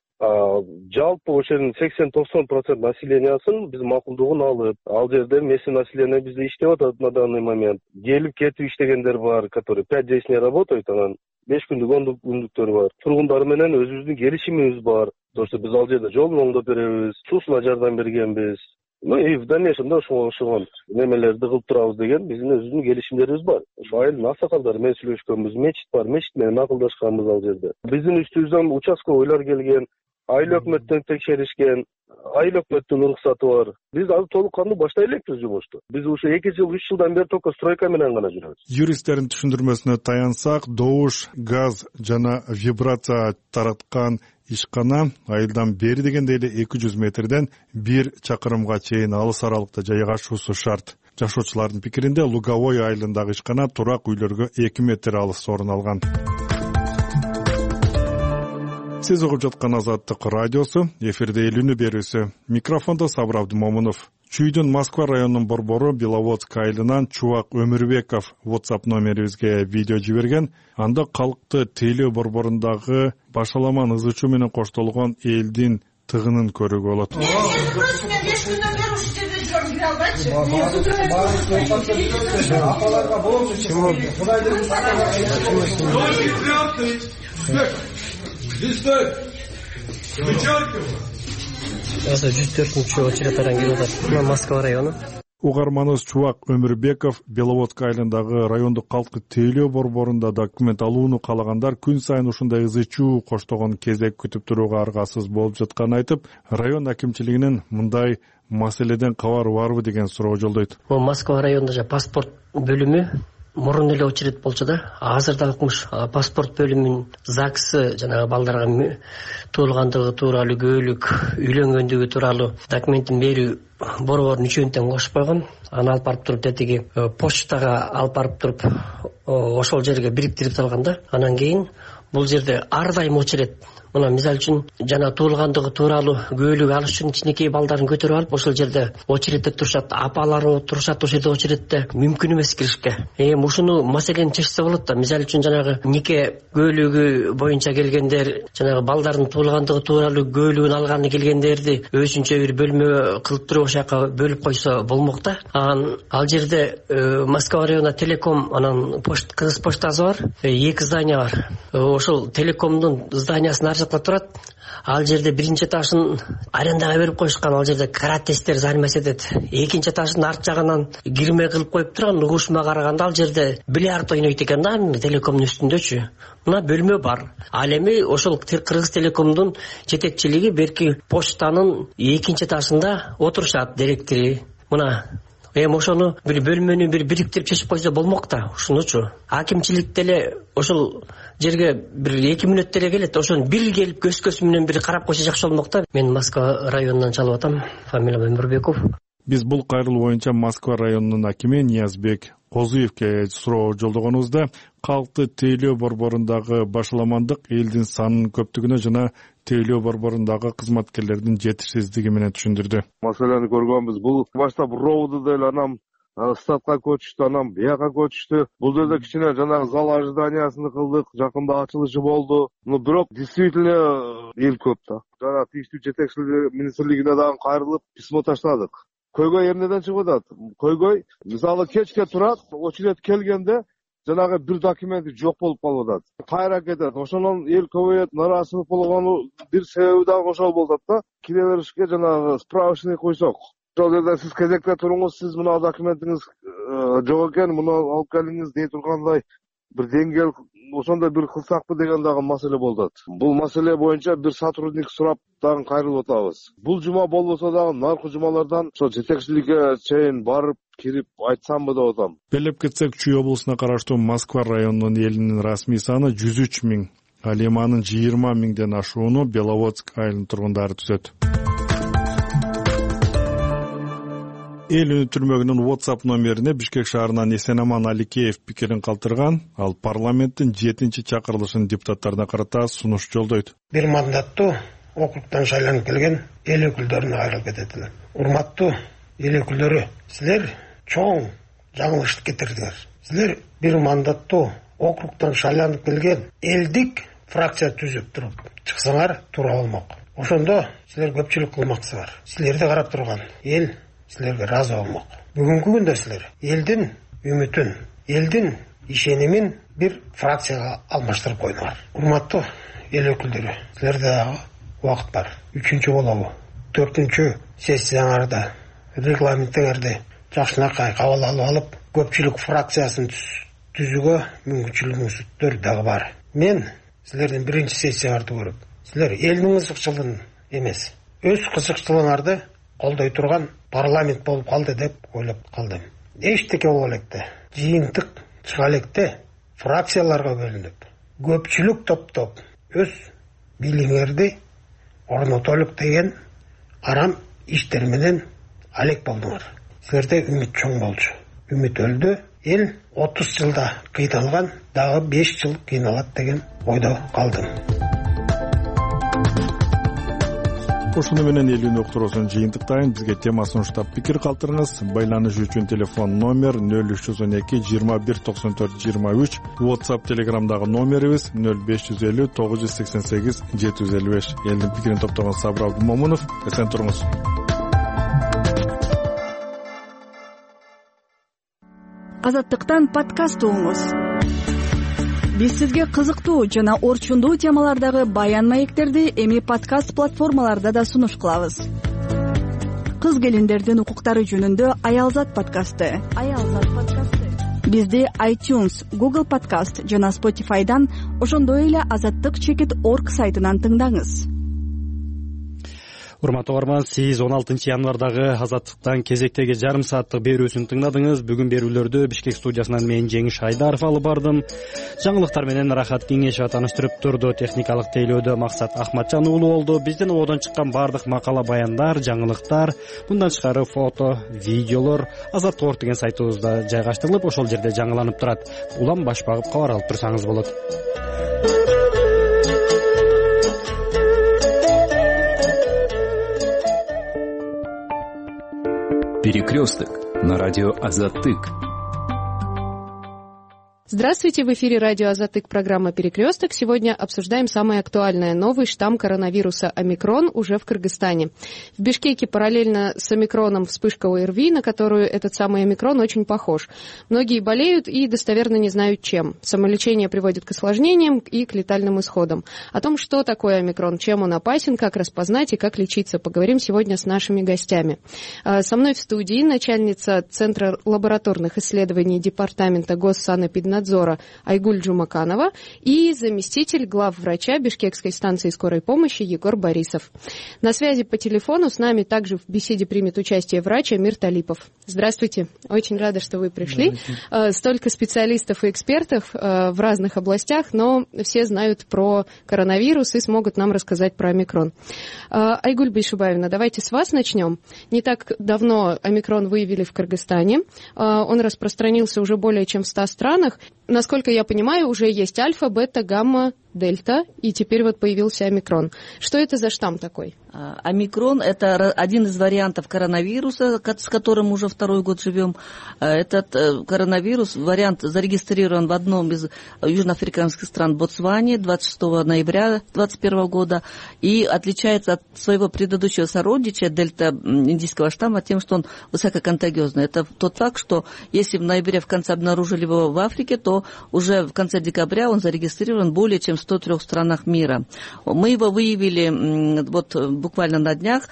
Жалпы ошонун 80-90% населениясын биз макулдугун алып, ал жерде местный население бизде иштеп атат на данный момент. Келип кетип иштегендер бар, которые 5-10 дней работают, анан 5 күндүк, 10 күндүктөр бар. Тургундар менен өзүбүздүн келишимибиз бар. То, что биз ал жерде жолун оңдоп беребиз, суусуна жардам бергенбиз. И в дальнейшем да ошого немелерди кылып турабыз деген биздин өзүбүздүн келишимдерибиз бар. Ошо айылдын аксакалдары менен сүйлөшкөнбүз, мечит бар, мечит менен акылдашканбыз ал жерде. Биздин үстүбүздөн участковыйлар келген, айыл өкмөттөн текшеришкен, айыл өкмөттүн уруксаты бар. Биз азыр толук кандуу баштай элекпиз жумушту. Биз ушу 2 жыл, 3 жылдан бери только стройка менен гана жүрөбүз. Юристтердин түшүндүрмөсүнө таянсак, добуш, газ жана вибрация тараткан ишкана айылдан бери дегенде эле 200 метрден 1 чакырымга чейин алыс аралыкта жайгашуусу шарт. Жашоочулардын пикиринде Луговой айылындагы ишкана турак үйлөргө 2 метр алыс орун алган. Сиз угуп жаткан Азаттык радиосу, эфирде Эл үнү берүүсү. Микрофондо Сабыр Абдымомунов. Чүйдүн Москва районунун борбору Беловодск айылынан Чубак Өмүрбеков WhatsApp номерибизге видео жиберген. Анда калкты тейлөө борборундагы башаламан ызычуу менен коштолгон элдин тыгынын көрүүгө болот. Осы 104-чү очередтардан келип атат. Москва району. Угарманыбыз Чубак Өмүрбеков Беловодка айылындагы райондук калкты тейлөө борборунда документ алууну каалагандар күн сайын ушундай ызы-чуу коштогон кезек күтүп турууга аргасыз болуп жатканын айтып, район акимчилигинин мындай маселеден кабары барбы деген суроо жолдойт. Москва районунда паспорт бөлүмү мурун эле очередь болчу да, азыр да укмуш паспорт бөлүмүнүн ЗАГСы жанагы балдарга туулгандыгы тууралуу, көөлүк, үйлөнгөндүгү тууралуу документин берүү борборун үчөөнү тең кошуп койгон. Аны алып барып туруп тетиги почтага алып барып туруп ошол жерге бириктирип салган да. Анан кийин бул жерде ар дайым очередь. Мына мисалы үчүн жана туулгандыгы тууралуу көөлүк алыш үчүн кичинекей балдарын көтөрүп алып ошол жерде очередте турушат, апалары турушат ошол жерде очередте, мүмкүн эмес киришке. Ушуну маселени чечсе болот да. Мисалы үчүн жанагы нике көөлүгү боюнча келгендер, жанагы балдардын туулгандыгы тууралуу көөлүгүн алганы келгендерди өзүнчө бир бөлмө кылып туруп ошол жака бөлүп койсо болмок да. Ал жерде Москва районунда Телеком, анан Кыргыз поштасы бар, 2 здание бар. Ошол Телекомдун зданиясынын ар жакта турат. Ал жерде биринчи этажын арендага берип коюшкан, ал жерде каратесттер занимать этет. Экинчи этаждын арт жагынан кирме кылып коюп турган, угушума караганда ал жерде бильярд ойнойт экен да, Телекомдун үстүндөчү. Мына бөлмө бар. Ал эми ошол Кыргыз Телекомдун жетекчилиги берки почтанын экинчи этажында отурушат директори. Мына ошону бир бөлмөнү бириктирип чечип койсо болмок да, ушунучу. Акимчилик деле ошол жерге бир 2 мүнөт деле келет, ошону бир келип көз менен бир карап койсо жакшы болмок да. Мен Москва районунан чалып атам, фамилиям Өмүрбеков. Биз бул кайрылуу боюнча Москва районунун акими Ниязбек Козуевке суроо жолдогонубузда калкты тейлөө борборундагы башаламандык элдин санынын көптүгүнө жана тейлөө борборундагы кызматкерлердин жетишсиздиги менен түшүндүрдү. Маселени көргөнбүз. Бул баштап роуду деле анан статка көчүштү, анан бияка көчүштү. Бул жерде кичине жанагы зал ожиданиясын кылдык, жакында ачылышы болду. Бирок действительно эл көп да. Жана тийиштүү жетекчилик министрлигине дагы кайрылып письмо таштадык. Көйгөй эмнеден чыгып атат? Көйгөй мисалы кечке турат, очередь келгенде жанагы бир документи жок болуп калып атат. Кайра кетет. Ошондон эл көбөйөт, нааразычылык болгону бир себеби дагы ошол болуп атат да. Кире беришке жанагы справочный койсок. Ошол жерде сиз кезекте туруңуз, сиз мына документиңиз жок экен, муну алып келиңиз дей тургандай бир деңгел ошондой бир кылсакпы деген дагы маселе болуп атат. Бул маселе боюнча бир сотрудник сурап дагы кайрылып атабыз. Бул жума болбосо дагы наркы жумалардан ошо жетекчиликке чейин барып кирип айтсамбы деп атам. Белеп кетсек, Чүй облусуна караштуу Москва районунун элинин расмий саны 103 000, ал эми анын 20 000ден ашууну Беловодск айылынын тургундары түзөт. Эл үнү түрмөгүнүн WhatsApp номерине Бишкек шаарынан Эсенаман Аликеев пикирин калтырган. Ал парламенттин 7-чи чакырылышын депутаттарына карата сунуш жолдойт. Бир мандаттуу округтан шайланып келген эл өкүлдөрүнө кайрылып кететин. Урматтуу эл өкүлдөрү, силер чоң жаңылыш кетирдиңер. Силер бир мандаттуу округтан шайланып келген элдик фракция түзүп туруп чыксаңар туура болмок. Ошондо силер көпчүлүк кылмаксыздар. Силерди карап турган эл силерге ыраазы болмок. Бүгүнкү күндө силер элдин үмүтүн, элдин ишенимин бир фракцияга алмаштырып койдуңар. Урматтуу эл өкүлдөрү, силерде дагы убакыт бар. 3-чү болобу, 4-чү сессияңарда регламентиңерди жакшынакай кабыл алып, көпчүлүк фракциясын түзүүгө мүмкүнчүлүгүңүздөр дагы бар. Мен силердин 1-чи сессияңарды көрүп, силер элдин кызыкчылыгын эмес, өз кызыкчылыгыңарды колдой турган парламент болуп калды деп ойлоп калдым. Эчтеке боло электе, жыйынтык чыга электе фракцияларга бөлүнүп, көпчүлүк топтоп өз бийлигиңерди орнотолук деген арам иштер менен алек болдуңар. Силерде үмүт чоң болчу. Үмүт өлдү. Эл 30 жылда кыйналган, дагы 5 жыл кыйналат деген ойдо калдым. Ошону менен эл үнү уктуруусун жыйынтыктайын. Бизге темасын уштап пикир калтырыңыз. Байланыш үчүн телефон номер 0312 21 94 23. WhatsApp, Telegramдагы номерибиз 0550 988 755. Элдин пикирин топтогон Сабыр Абдумомунов. Эсен туруңуз. Азаттыктан подкаст угуңуз. Биз сизге кызыктуу жана орчундуу темалардагы баян маектерди эми подкаст платформаларда да сунуш кылабыз. кыз келиндердин укуктары жөнүндө Аялзат подкасты. Бизди iTunes, Google Podcast жана Spotify'дан, ошондой эле azattik.org сайтынан тыңдаңыз. Урматтуу угарман, сиз 16 январдагы Азаттыктан кезектеги жарым сааттык берүүсүн тыңдадыңыз. Бүгүн берүүлөрдү Бишкек студиясынан мен Жеңиш Айдаров алып бардым. Жаңылыктар менен Рахат Кеңешова тааныштырып турду. Техникалык тейлөөдө Максат Ахматжан уулу болду. Биздин ободон чыккан бардык макала, баяндар, жаңылыктар, мындан тышкары фото, видеолор Азаттык деген сайтыбызда жайгаштырылып, ошол жерде жаңыланып турат. Улам баш багып кабар алып турсаңыз болот. Перекресток на радио Азаттык. Здравствуйте, в эфире радио Азаттык, программа «Перекресток». Сегодня обсуждаем самое актуальное. Новый штамм коронавируса омикрон уже в Кыргызстане. В Бишкеке параллельно с омикроном вспышка ОРВИ, на которую этот самый омикрон очень похож. Многие болеют и достоверно не знают чем. Самолечение приводит к осложнениям и к летальным исходам. О том, что такое омикрон, чем он опасен, как распознать и как лечиться, поговорим сегодня с нашими гостями. Со мной в студии начальница Центра лабораторных исследований Департамента Госсанэпиднадзора Айгуль Джумаканова и заместитель главврача Бишкекской станции скорой помощи Егор Борисов. На связи по телефону с нами также в беседе примет участие врач Амир Талипов. Здравствуйте, очень рада, что вы пришли. Столько специалистов и экспертов в разных областях, но все знают про коронавирус и смогут нам рассказать про омикрон. Айгуль Бейшубаевна, давайте с вас начнем. Не так давно омикрон выявили в Кыргызстане. Он распространился уже более чем в 100 странах. Насколько я понимаю, уже есть альфа, бета, гамма, дельта, и теперь вот появился омикрон. Что это за штамм такой? Омикрон – это один из вариантов коронавируса, с которым уже второй год живем. Этот коронавирус, вариант зарегистрирован в одном из южноафриканских стран Ботсване 26 ноября 2021 года и отличается от своего предыдущего сородича, дельта индийского штамма, тем, что он высококонтагиозный. Это тот факт, что если в ноябре в конце обнаружили его в Африке, то уже в конце декабря он зарегистрирован более чем в 103 странах мира. Мы его выявили вот буквально на днях,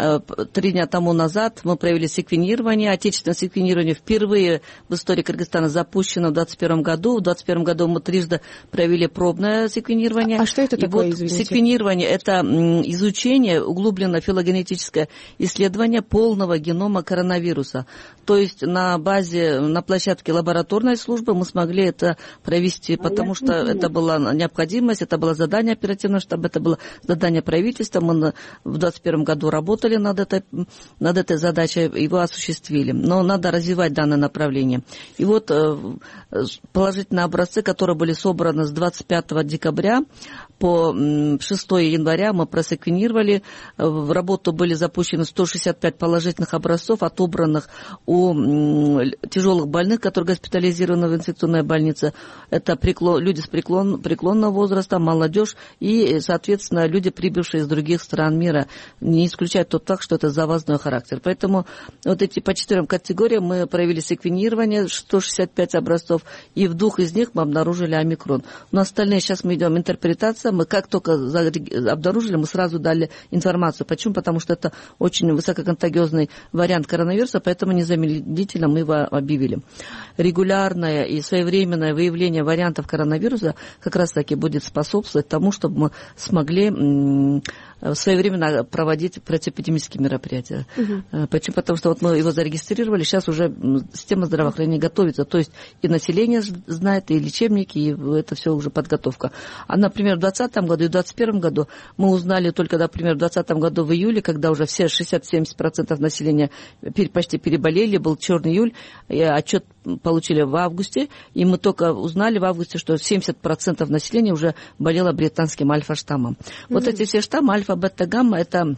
3 дня тому назад мы провели секвенирование. Отечественное секвенирование впервые в истории Кыргызстана запущено в 2021 году. В 2021 году мы трижды провели пробное секвенирование. А что это такое, вот извините? Секвенирование – это изучение, углубленное филогенетическое исследование полного генома коронавируса. То есть на площадке лабораторной службы мы смогли это провести, потому что это была необходимость, это было задание оперативного штаба, это было задание правительства. Мы в 2021 году работали над этой задачей, его осуществили. Но надо развивать данное направление. И вот положительные образцы, которые были собраны с 25 декабря по 6 января, мы просеквенировали. В работу были запущены 165 положительных образцов, отобранных у тяжелых больных, которые госпитализированы в инфекционной больнице. Это люди с преклонного возраста, молодежь и, соответственно, люди, прибывшие из других стран мира. Не исключает тот факт, что это завозной характер. Поэтому вот эти по 4 категориям мы провели секвенирование, 165 образцов, и в 2 из них мы обнаружили омикрон. Но остальные сейчас мы идем интерпретация. Мы как только обнаружили, мы сразу дали информацию. Почему? Потому что это очень высококонтагиозный вариант коронавируса, поэтому незамедлительно мы его объявили. Регулярное и своевременное выявление вариантов коронавируса как раз-таки будет способствовать тому, чтобы мы смогли своевременно проводить противоэпидемические мероприятия. Почему? Потому что вот мы его зарегистрировали, сейчас уже система здравоохранения готовится. То есть и население знает, и лечебники, и это все уже подготовка. А, например, в 2020 году и в 2021 году мы узнали только, например, в 2020 году в июле, когда уже все 60-70% населения почти переболели, был черный июль, отчет получили в августе, и мы только узнали в августе, что 70% населения уже болело британским альфа-штаммом. Вот эти все штаммы, альфа, бета, гамма, это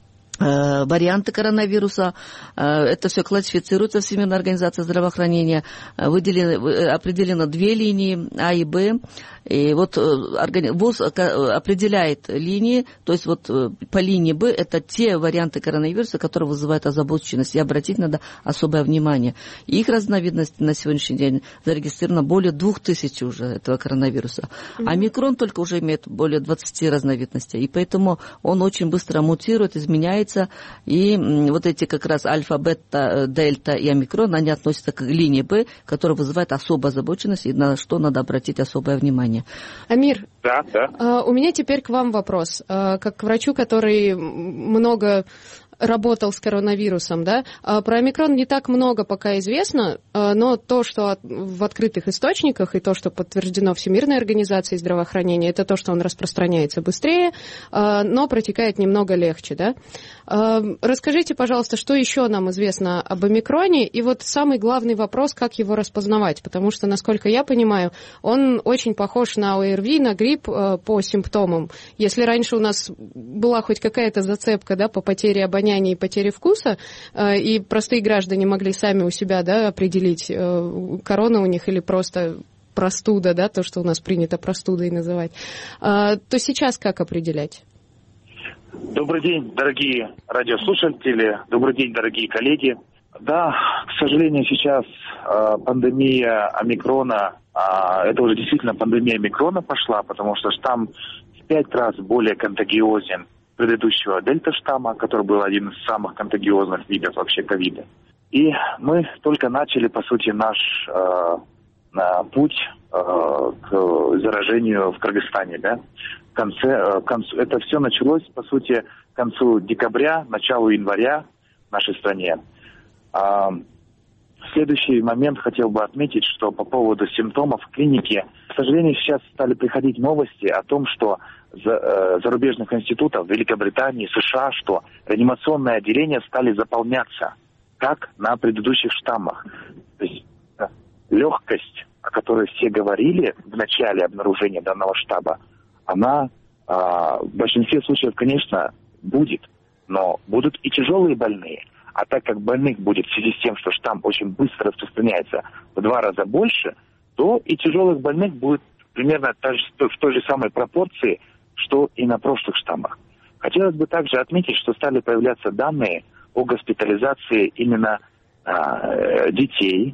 варианты коронавируса, это все классифицируется Всемирной организацией здравоохранения, определено 2 линии А и Б, и вот ВОЗ определяет линии, то есть вот по линии Б это те варианты коронавируса, которые вызывают озабоченность, и обратить надо особое внимание. Их разновидностей на сегодняшний день зарегистрировано более 2000 уже этого коронавируса. Омикрон только уже имеет более 20 разновидностей, и поэтому он очень быстро мутирует, изменяется, является. И вот эти как раз альфа, бета, дельта и омикрон, они относятся к линии Б, которая вызывает особую озабоченность и на что надо обратить особое внимание. Амир, да. У меня теперь к вам вопрос. Как к врачу, который много работал с коронавирусом, да? Про омикрон не так много пока известно, но то, что в открытых источниках и то, что подтверждено Всемирной организацией здравоохранения, это то, что он распространяется быстрее, но протекает немного легче, да? Расскажите, пожалуйста, что еще нам известно об омикроне, и вот самый главный вопрос, как его распознавать, потому что, насколько я понимаю, он очень похож на ОРВИ, на грипп по симптомам. Если раньше у нас была хоть какая-то зацепка, да, по потере обоняния и потере вкуса, и простые граждане могли сами у себя, да, определить, корона у них или просто простуда, да, то, что у нас принято простудой называть, то сейчас как определять? Добрый день, дорогие радиослушатели, добрый день, дорогие коллеги. Да, к сожалению, сейчас пандемия омикрона, это уже действительно пандемия омикрона пошла, потому что штамм в 5 раз более контагиозен предыдущего дельта-штамма, который был один из самых контагиозных видов вообще ковида. И мы только начали, по сути, наш путь к заражению в Кыргызстане, да. Это все началось, по сути, к концу декабря, началу января в нашей стране. В следующий момент хотел бы отметить, что по поводу симптомов в клинике, к сожалению, сейчас стали приходить новости о том, что зарубежных институтов в Великобритании, США, что реанимационные отделения стали заполняться, как на предыдущих штаммах. То есть легкость, о которой все говорили в начале обнаружения данного штамма, она в большинстве случаев, конечно, будет, но будут и тяжелые больные. А так как больных будет в связи с тем, что штамм очень быстро распространяется в 2 раза больше, то и тяжелых больных будет примерно в той же самой пропорции, что и на прошлых штаммах. Хотелось бы также отметить, что стали появляться данные о госпитализации именно детей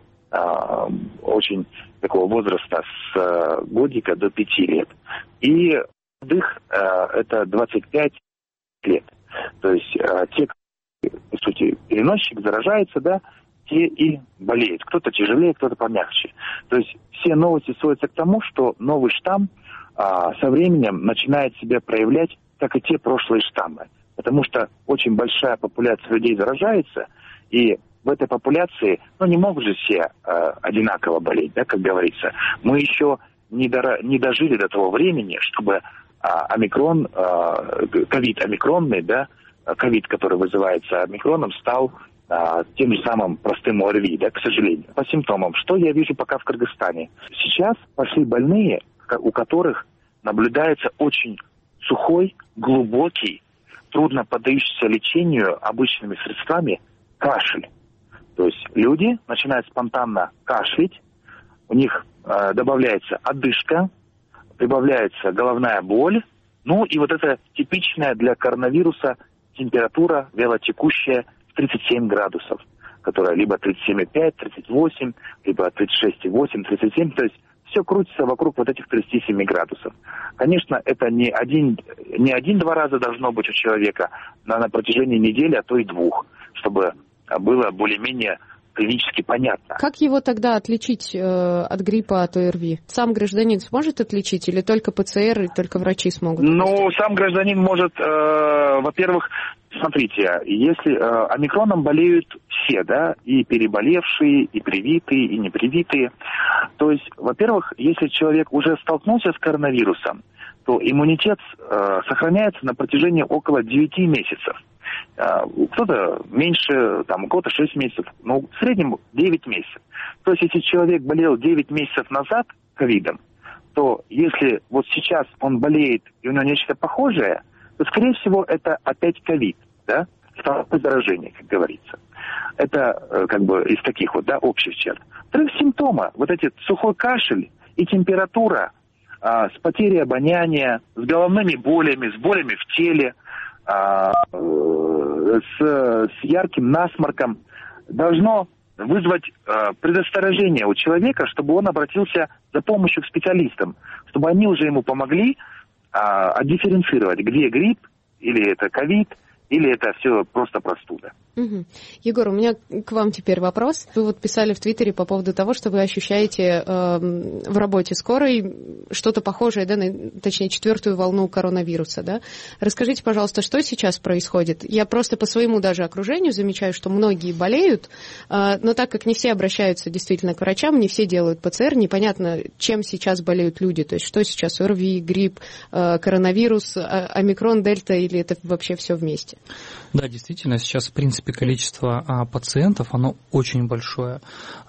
очень такого возраста с годика до 5 лет. И их это 25 лет. То есть те, по сути, переносчик заражается, да, те и болеют. Кто-то тяжелее, кто-то помягче. То есть все новости сводятся к тому, что новый штамм со временем начинает себя проявлять, как и те прошлые штаммы. Потому что очень большая популяция людей заражается, и в этой популяции, не могут же все одинаково болеть, да, как говорится. Мы еще не дожили до того времени, чтобы омикрон, ковид омикронный, да, ковид, который вызывается омикроном, стал тем же самым простым ОРВИ, да, к сожалению. По симптомам, что я вижу пока в Кыргызстане? Сейчас пошли больные, у которых наблюдается очень сухой, глубокий, трудно поддающийся лечению обычными средствами кашель. То есть люди начинают спонтанно кашлять, у них добавляется одышка, прибавляется головная боль, и вот это типичная для коронавируса температура вялотекущая в 37 градусов, которая либо 37,5, 38, либо 36,8, 37, то есть все крутится вокруг вот этих 37 градусов. Конечно, это не один-два раза должно быть у человека, на протяжении недели, а то и 2, чтобы было более-менее клинически понятно. Как его тогда отличить от гриппа от ОРВИ? Сам гражданин сможет отличить или только ПЦР и только врачи смогут? Сам гражданин может, во-первых, смотрите, если омикроном болеют все, да, и переболевшие, и привитые, и непривитые. То есть, во-первых, если человек уже столкнулся с коронавирусом, то иммунитет сохраняется на протяжении около 9 месяцев. Кто-то меньше, у кого-то 6 месяцев, в среднем 9 месяцев. То есть, если человек болел 9 месяцев назад ковидом, то если вот сейчас он болеет и у него нечто похожее, то, скорее всего, это опять ковид, да, второе заражение, как говорится. Это из таких общих черт. Вторых симптомы, эти сухой кашель и температура с потерей обоняния, с головными болями, с болями в теле, с ярким насморком, должно вызвать предосторожение у человека, чтобы он обратился за помощью к специалистам, чтобы они уже ему помогли отдифференцировать, где грипп, или это ковид, или это все просто простуда. Егор, у меня к вам теперь вопрос. Вы вот писали в Твиттере по поводу того, что вы ощущаете в работе скорой что-то похожее, да, точнее, 4-ю волну коронавируса, да? Расскажите, пожалуйста, что сейчас происходит? Я просто по своему даже окружению замечаю, что многие болеют, но так как не все обращаются действительно к врачам, не все делают ПЦР, непонятно, чем сейчас болеют люди, то есть что сейчас, ОРВИ, грипп, коронавирус, омикрон, дельта, или это вообще все вместе? Да, действительно, сейчас, в принципе, количество пациентов, оно очень большое.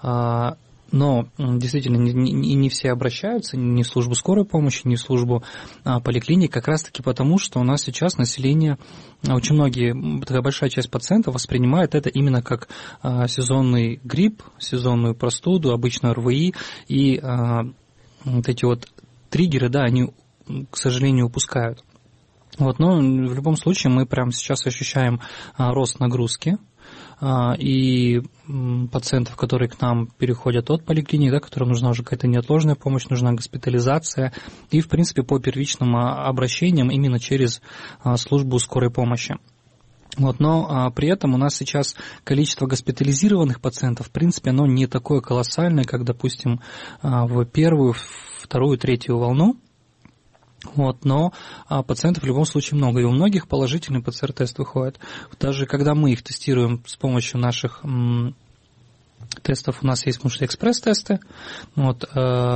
Но действительно не все обращаются ни в службу скорой помощи, ни в службу поликлиник, как раз-таки потому, что у нас сейчас население, очень многие, такая большая часть пациентов воспринимает это именно как сезонный грипп, сезонную простуду, обычно РВИ, и вот эти вот триггеры, да, они, к сожалению, упускают. Вот, но в любом случае мы прямо сейчас ощущаем рост нагрузки и пациентов, которые к нам переходят от поликлиник, да, которым нужна уже какая-то неотложная помощь, нужна госпитализация, и, в принципе, по первичным обращениям именно через службу скорой помощи. Вот, но при этом у нас сейчас количество госпитализированных пациентов, в принципе, оно не такое колоссальное, как, допустим, в первую, вторую, третью волну. Вот, но пациентов в любом случае много, и у многих положительный ПЦР-тест выходит. Даже когда мы их тестируем с помощью наших тестов, у нас есть, потому что экспресс-тесты, вот,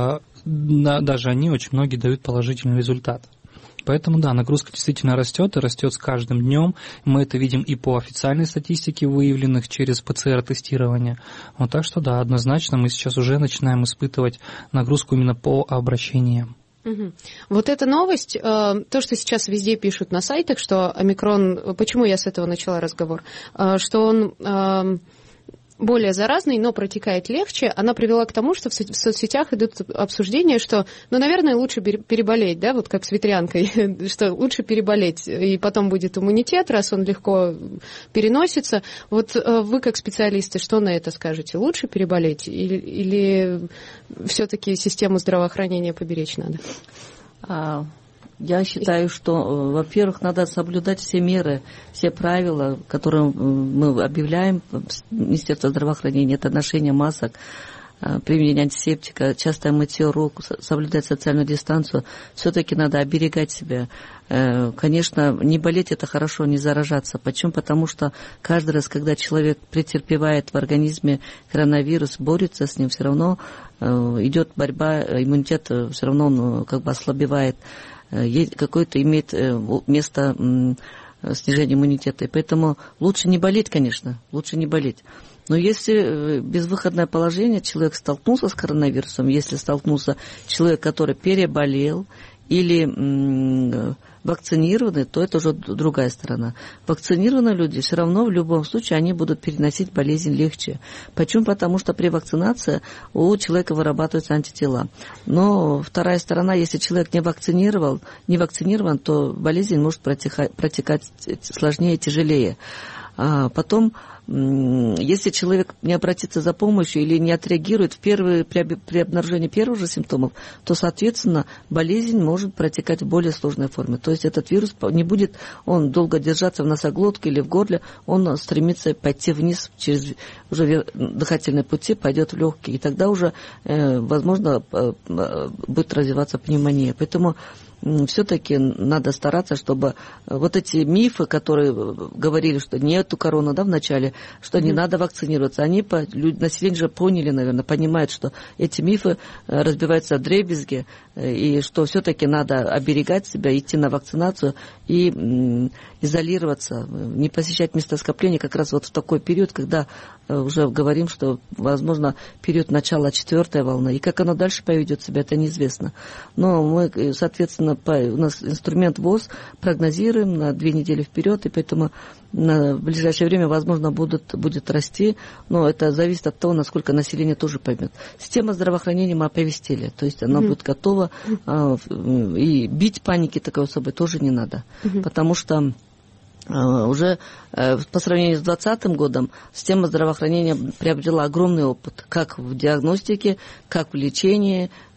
даже они очень многие дают положительный результат. Поэтому, да, нагрузка действительно растет, и растет с каждым днем. Мы это видим и по официальной статистике, выявленных через ПЦР-тестирование. Вот, так что, да, однозначно мы сейчас уже начинаем испытывать нагрузку именно по обращениям. Вот эта новость, то, что сейчас везде пишут на сайтах, что омикрон, почему я с этого начала разговор, что он более заразный, но протекает легче, она привела к тому, что в соцсетях идут обсуждения, что, наверное, лучше переболеть, да, вот как с ветрянкой, что лучше переболеть, и потом будет иммунитет, раз он легко переносится. Вот вы, как специалисты, что на это скажете? Лучше переболеть или все-таки систему здравоохранения поберечь надо? Я считаю, что, во-первых, надо соблюдать все меры, все правила, которые мы объявляем, Министерство здравоохранения, это ношение масок, применение антисептика, частое мытье рук, соблюдать социальную дистанцию. Все-таки надо оберегать себя. Конечно, не болеть – это хорошо, не заражаться. Почему? Потому что каждый раз, когда человек претерпевает в организме коронавирус, борется с ним, все равно идет борьба, иммунитет все равно он как бы ослабевает. Какое-то имеет место снижения иммунитета. И поэтому лучше не болеть, конечно, лучше не болеть. Но если безвыходное положение, человек столкнулся с коронавирусом, если столкнулся человек, который переболел или вакцинированы, то это уже другая сторона. Вакцинированные люди все равно в любом случае они будут переносить болезнь легче. Почему? Потому что при вакцинации у человека вырабатываются антитела. Но вторая сторона, если человек не вакцинирован, то болезнь может протекать сложнее, тяжелее. Потом, если человек не обратится за помощью или не отреагирует при обнаружении первых же симптомов, то, соответственно, болезнь может протекать в более сложной форме. То есть этот вирус не будет он долго держаться в носоглотке или в горле, он стремится пойти вниз через уже дыхательные пути, пойдет в легкие, и тогда уже, возможно, будет развиваться пневмония. Поэтому все-таки надо стараться, чтобы вот эти мифы, которые говорили, что нету короны, да, в начале, что не надо вакцинироваться, население же поняли, наверное, понимают, что эти мифы разбиваются в дребезги, и что все-таки надо оберегать себя, идти на вакцинацию и изолироваться, не посещать места скопления как раз вот в такой период, когда уже говорим, что, возможно, период начала 4-й волны, и как оно дальше поведет себя, это неизвестно. Но мы, соответственно, у нас инструмент ВОЗ, прогнозируем на 2 недели вперед, и поэтому в ближайшее время, возможно, будет расти, но это зависит от того, насколько население тоже поймет. Система здравоохранения мы оповестили, то есть она будет готова, и бить паники такой особой тоже не надо, потому что уже по сравнению с 2020 годом система здравоохранения приобрела огромный опыт, как в диагностике, как в лечении,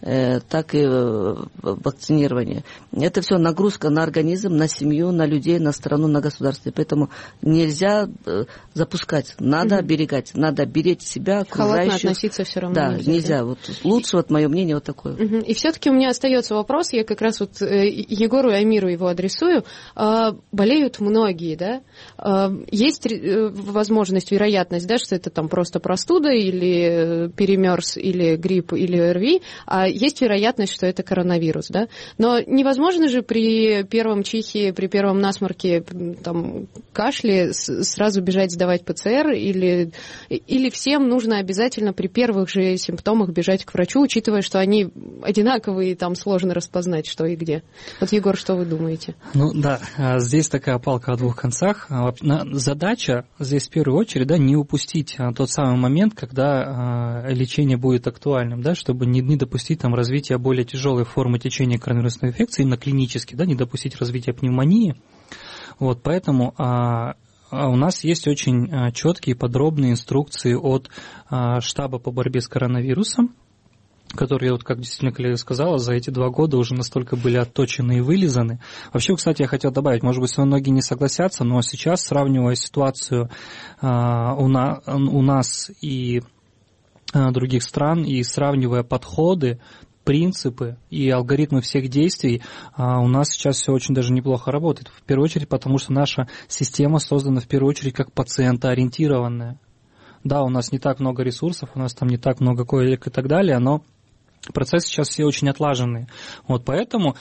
так и вакцинирование. Это все нагрузка на организм, на семью, на людей, на страну, на государство. Поэтому нельзя запускать, надо оберегать, надо беречь себя, окружающих. Холодно относиться все равно да, нельзя. Вот лучше, вот мое мнение вот такое. И все-таки у меня остается вопрос, я как раз вот Егору и Амиру его адресую. Болеют многие, да? Есть возможность, вероятность, да, что это там просто простуда или перемерз, или грипп, или ОРВИ, а есть вероятность, что это коронавирус, да? Но невозможно же при первом чихе, при первом насморке, там, кашле сразу бежать сдавать ПЦР, или всем нужно обязательно при первых же симптомах бежать к врачу, учитывая, что они одинаковые, и там сложно распознать, что и где. Вот, Егор, что вы думаете? Ну да, здесь такая палка о двух концах. Задача здесь в первую очередь, да, не упустить тот самый момент, когда лечение будет актуальным, да, чтобы не допустить там развития более тяжелой формы течения коронавирусной инфекции, именно клинически, да, не допустить развития пневмонии. Вот, поэтому у нас есть очень четкие подробные инструкции от штаба по борьбе с коронавирусом, которые, вот, как действительно коллега сказала, за эти 2 года уже настолько были отточены и вылизаны. Вообще, кстати, я хотел добавить, может быть, со мной многие не согласятся, но сейчас, сравнивая ситуацию у нас и других стран, и сравнивая подходы, принципы и алгоритмы всех действий, у нас сейчас все очень даже неплохо работает. В первую очередь, потому что наша система создана в первую очередь как пациентоориентированная. Да, у нас не так много ресурсов, у нас там не так много коек и так далее, но процессы сейчас все очень отлаженные. Вот поэтому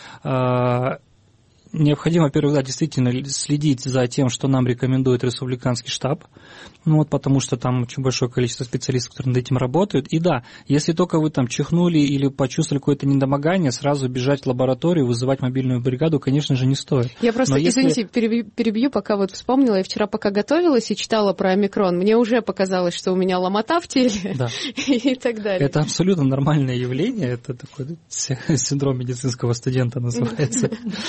необходимо, во-первых, да, действительно следить за тем, что нам рекомендует республиканский штаб, ну, вот, потому что там очень большое количество специалистов, которые над этим работают. И да, если только вы там чихнули или почувствовали какое-то недомогание, сразу бежать в лабораторию, вызывать мобильную бригаду, конечно же, не стоит. Я просто, извините, перебью, пока вот вспомнила, я вчера пока готовилась и читала про омикрон, мне уже показалось, что у меня ломота в теле, да, и так далее. Это абсолютно нормальное явление, это такой синдром медицинского студента называется.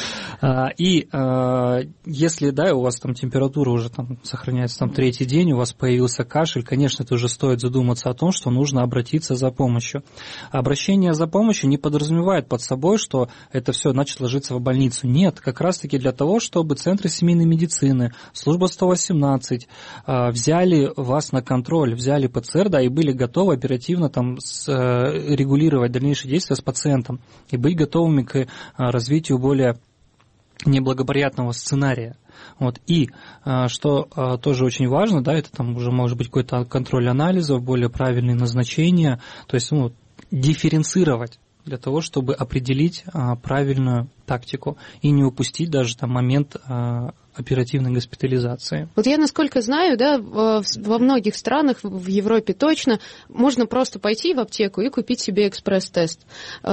И если, да, у вас там температура уже там сохраняется там 3-й день, у вас появился кашель, конечно, это уже стоит задуматься о том, что нужно обратиться за помощью. Обращение за помощью не подразумевает под собой, что это все значит ложиться в больницу. Нет, как раз-таки для того, чтобы центры семейной медицины, служба 118 взяли вас на контроль, взяли ПЦР, да, и были готовы оперативно там регулировать дальнейшие действия с пациентом и быть готовыми к развитию более неблагоприятного сценария. Вот. И что тоже очень важно, да, это там уже может быть какой-то контроль анализов, более правильные назначения, то есть дифференцировать для того, чтобы определить правильную тактику и не упустить даже там момент оперативной госпитализации. Вот я, насколько знаю, да, во многих странах, в Европе точно, можно просто пойти в аптеку и купить себе экспресс-тест.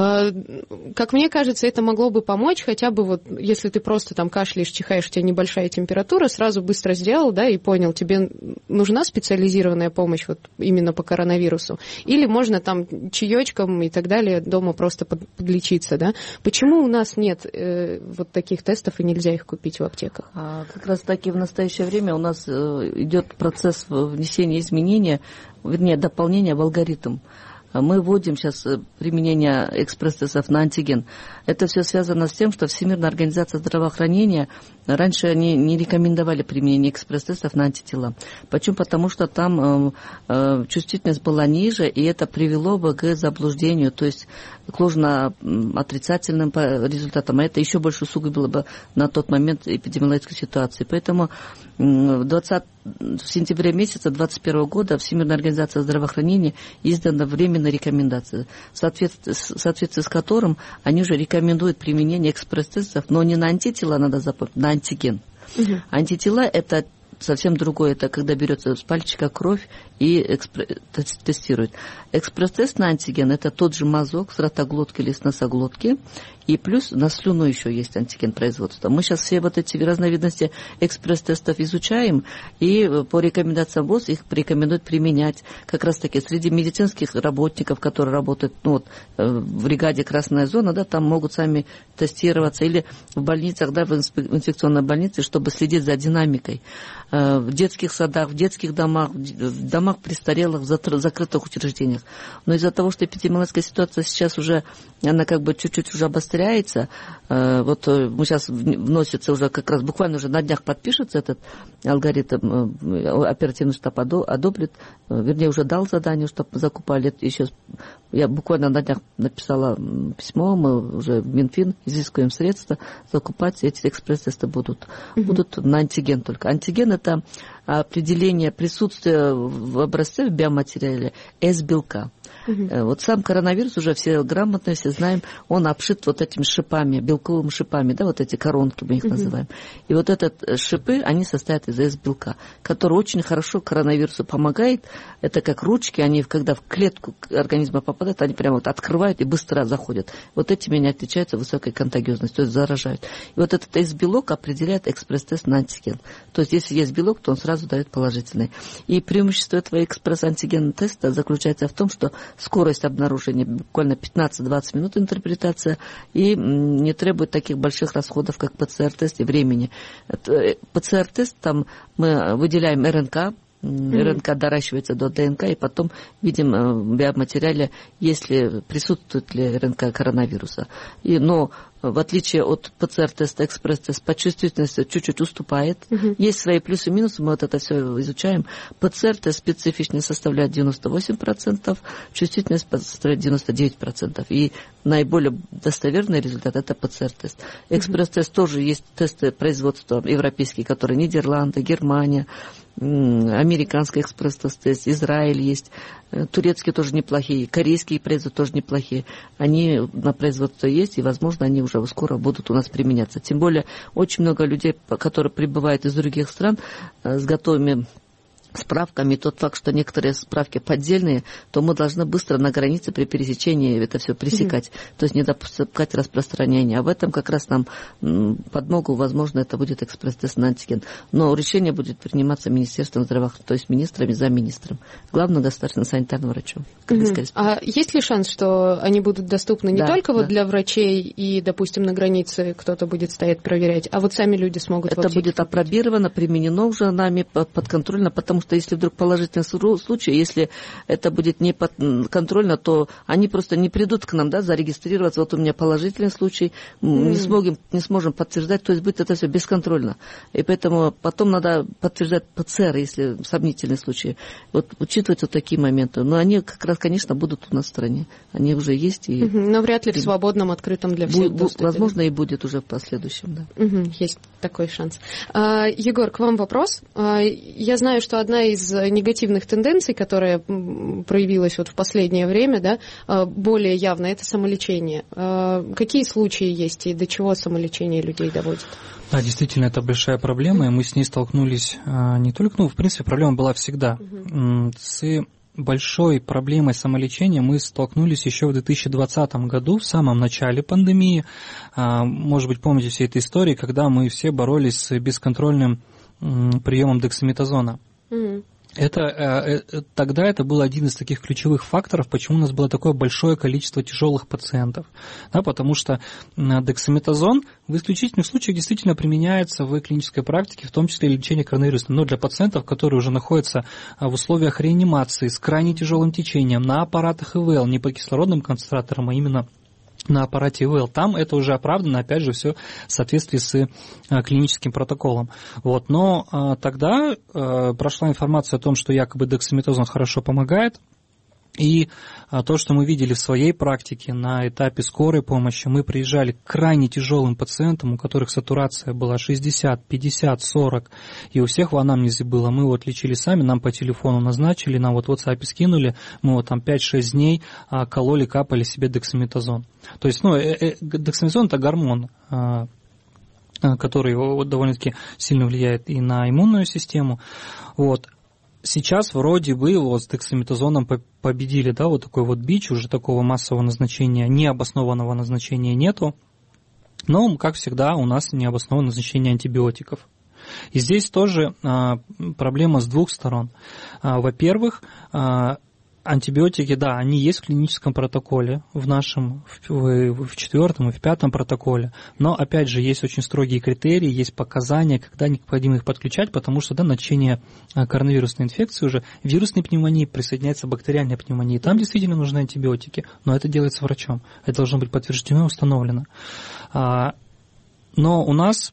Как мне кажется, это могло бы помочь, хотя бы вот, если ты просто там кашляешь, чихаешь, у тебя небольшая температура, сразу быстро сделал, да, и понял, тебе нужна специализированная помощь вот именно по коронавирусу. Или можно там чаечком и так далее дома просто подлечиться, да. Почему у нас нет вот таких тестов и нельзя их купить в аптеках? Как раз таки в настоящее время у нас идет процесс внесения изменения, вернее, дополнения в алгоритм. Мы вводим сейчас применение экспресс-тестов на антиген. Это все связано с тем, что Всемирная организация здравоохранения раньше они не рекомендовали применение экспресс-тестов на антитела. Почему? Потому что там чувствительность была ниже, и это привело бы к заблуждению, то есть к ложно-отрицательным результатам. А это еще больше усугубило бы на тот момент эпидемиологической ситуации. Поэтому в сентябре месяца 2021 года Всемирная организация здравоохранения издана временная рекомендация, в соответствии с которым они уже рекомендуют применение экспресс-тестов, но не на антитела надо запомнить, на антиген. Антитела – это совсем другое, это когда берется с пальчика кровь и тестирует. Экспресс-тест на антиген – это тот же мазок с ротоглотки или с носоглотки, И плюс на слюну еще есть антиген производства. Мы сейчас все вот эти разновидности экспресс-тестов изучаем, и по рекомендациям ВОЗ их рекомендуют применять как раз-таки среди медицинских работников, которые работают в бригаде «Красная зона», да, там могут сами тестироваться, или в больницах, да, в инфекционной больнице, чтобы следить за динамикой. В детских садах, в детских домах, в домах престарелых, в закрытых учреждениях. Но из-за того, что эпидемиологическая ситуация сейчас уже, она как бы чуть-чуть уже обостряется, вот мы сейчас вносится уже как раз, буквально уже на днях подпишется этот алгоритм, оперативный штаб одобрит, вернее, уже дал задание, чтобы закупали еще. Я буквально на днях написала письмо, мы уже в Минфин изыскиваем средства, закупать эти экспресс-тесты будут на антиген только. Антиген — это определение присутствия в образце, в биоматериале С-белка. Вот сам коронавирус, уже все грамотно, все знаем, он обшит вот этими шипами, белковыми шипами, да, вот эти коронки мы их называем. И вот этот шипы, они состоят из С-белка, который очень хорошо коронавирусу помогает. Это как ручки, они, когда в клетку организма попадают, они прямо вот открывают и быстро заходят. Вот этими они отличаются высокой контагиозностью, то есть заражают. И вот этот С-белок определяет экспресс-тест на антиген. То есть если есть белок, то он сразу дает положительный. И преимущество этого экспресс-антигенного теста заключается в том, что скорость обнаружения буквально 15-20 минут интерпретация, и не требует таких больших расходов, как ПЦР-тест, и времени. ПЦР-тест, там мы выделяем РНК, РНК доращивается до ДНК, и потом видим в биоматериале, присутствует ли РНК коронавируса. Но в отличие от ПЦР-теста, экспресс-тест по чувствительности чуть-чуть уступает. Есть свои плюсы и минусы, мы вот это все изучаем. ПЦР-тест специфичность составляет 98%, чувствительность составляет 99%. И наиболее достоверный результат — это ПЦР-тест. Экспресс-тест тоже есть тесты производства европейские, которые Нидерланды, Германия, американский экспресс-тест, Израиль есть, турецкие тоже неплохие, корейские производства тоже неплохие. Они на производство есть, и, возможно, они уже скоро будут у нас применяться. Тем более, очень много людей, которые прибывают из других стран с готовыми справками, тот факт, что некоторые справки поддельные, то мы должны быстро на границе при пересечении это все пресекать, то есть не допускать распространения. А в этом как раз нам подмогу, возможно, это будет экспресс-тест на антиген. Но решение будет приниматься Министерством здравоохранения, то есть министрами, замминистром, главным государственным санитарным врачом. А есть ли шанс, что они будут доступны не только вот для врачей и, допустим, на границе кто-то будет стоять проверять, а вот сами люди смогут? Это будет опробировано, применено уже нами подконтрольно, потому что если вдруг положительный случай, если это будет не подконтрольно, то они просто не придут к нам, да, зарегистрироваться. Вот у меня положительный случай, не сможем подтверждать, то есть будет это все бесконтрольно. И поэтому потом надо подтверждать ПЦР, если сомнительный случай. Вот учитывать вот такие моменты. Но они как раз, конечно, будут у нас в стране. Они уже есть. Но вряд ли в свободном, открытом для всех доступе. Возможно, и будет уже в последующем, да. Есть такой шанс. Егор, к вам вопрос. Я знаю, что одна из негативных тенденций, которая проявилась вот в последнее время, да, более явно, это самолечение. Какие случаи есть и до чего самолечение людей доводит? Да, действительно, это большая проблема, и мы с ней столкнулись не только, в принципе, проблема была всегда. С большой проблемой самолечения мы столкнулись еще в 2020 году, в самом начале пандемии. Может быть, помните все этой истории, когда мы все боролись с бесконтрольным приемом дексаметазона. Тогда это был один из таких ключевых факторов, почему у нас было такое большое количество тяжелых пациентов. Да, потому что дексаметазон в исключительных случаях действительно применяется в клинической практике, в том числе и лечение коронавируса, но для пациентов, которые уже находятся в условиях реанимации с крайне тяжелым течением, на аппаратах ИВЛ, не по кислородным концентраторам, а именно на аппарате ИВЛ. Там это уже оправдано, опять же, все в соответствии с клиническим протоколом. Но тогда прошла информация о том, что якобы дексаметазон хорошо помогает. И то, что мы видели в своей практике на этапе скорой помощи, мы приезжали к крайне тяжелым пациентам, у которых сатурация была 60, 50, 40, и у всех в анамнезе было. Мы лечили сами, нам по телефону назначили, нам в WhatsApp скинули, мы там 5-6 дней кололи, капали себе дексаметазон. То есть, дексаметазон — это гормон, который довольно-таки сильно влияет и на иммунную систему. Сейчас вроде бы с дексаметазоном победили, да, такой бич, уже такого массового назначения, необоснованного назначения нету. Но, как всегда, у нас необоснованное назначение антибиотиков. И здесь тоже проблема с двух сторон. Во-первых, антибиотики, да, они есть в клиническом протоколе, в нашем, в 4 и в 5 протоколе, но, опять же, есть очень строгие критерии, есть показания, когда необходимо их подключать, потому что, да, на лечение коронавирусной инфекции уже вирусной пневмонии присоединяется бактериальная пневмония, там действительно нужны антибиотики, но это делается врачом, это должно быть подтверждено и установлено. Но у нас,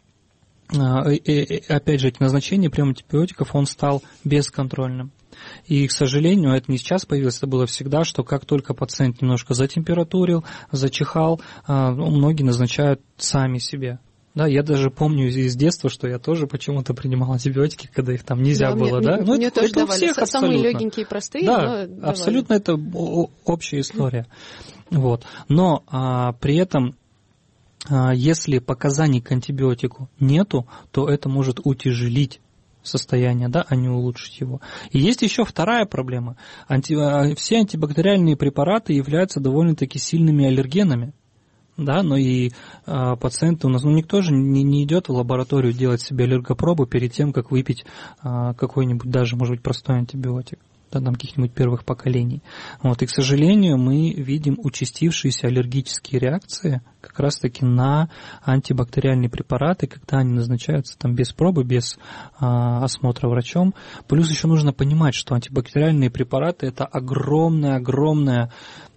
опять же, назначение приема антибиотиков, он стал бесконтрольным. И, к сожалению, это не сейчас появилось, это было всегда, что как только пациент немножко затемпературил, зачихал, многие назначают сами себе. Да, я даже помню из детства, что я тоже почему-то принимал антибиотики, когда их там нельзя было. Мне тоже давали. У всех самые легенькие и простые. Да, абсолютно это общая история. Вот. Но при этом, если показаний к антибиотику нету, то это может утяжелить состояние, да, а не улучшить его. И есть еще вторая проблема. Все антибактериальные препараты являются довольно-таки сильными аллергенами. Да, но и пациенты у нас, никто же не идет в лабораторию делать себе аллергопробу перед тем, как выпить какой-нибудь даже, может быть, простой антибиотик. Да, там каких-нибудь первых поколений. Вот. И, к сожалению, мы видим участившиеся аллергические реакции как раз-таки на антибактериальные препараты, когда они назначаются там без пробы, без осмотра врачом. Плюс еще нужно понимать, что антибактериальные препараты – это огромный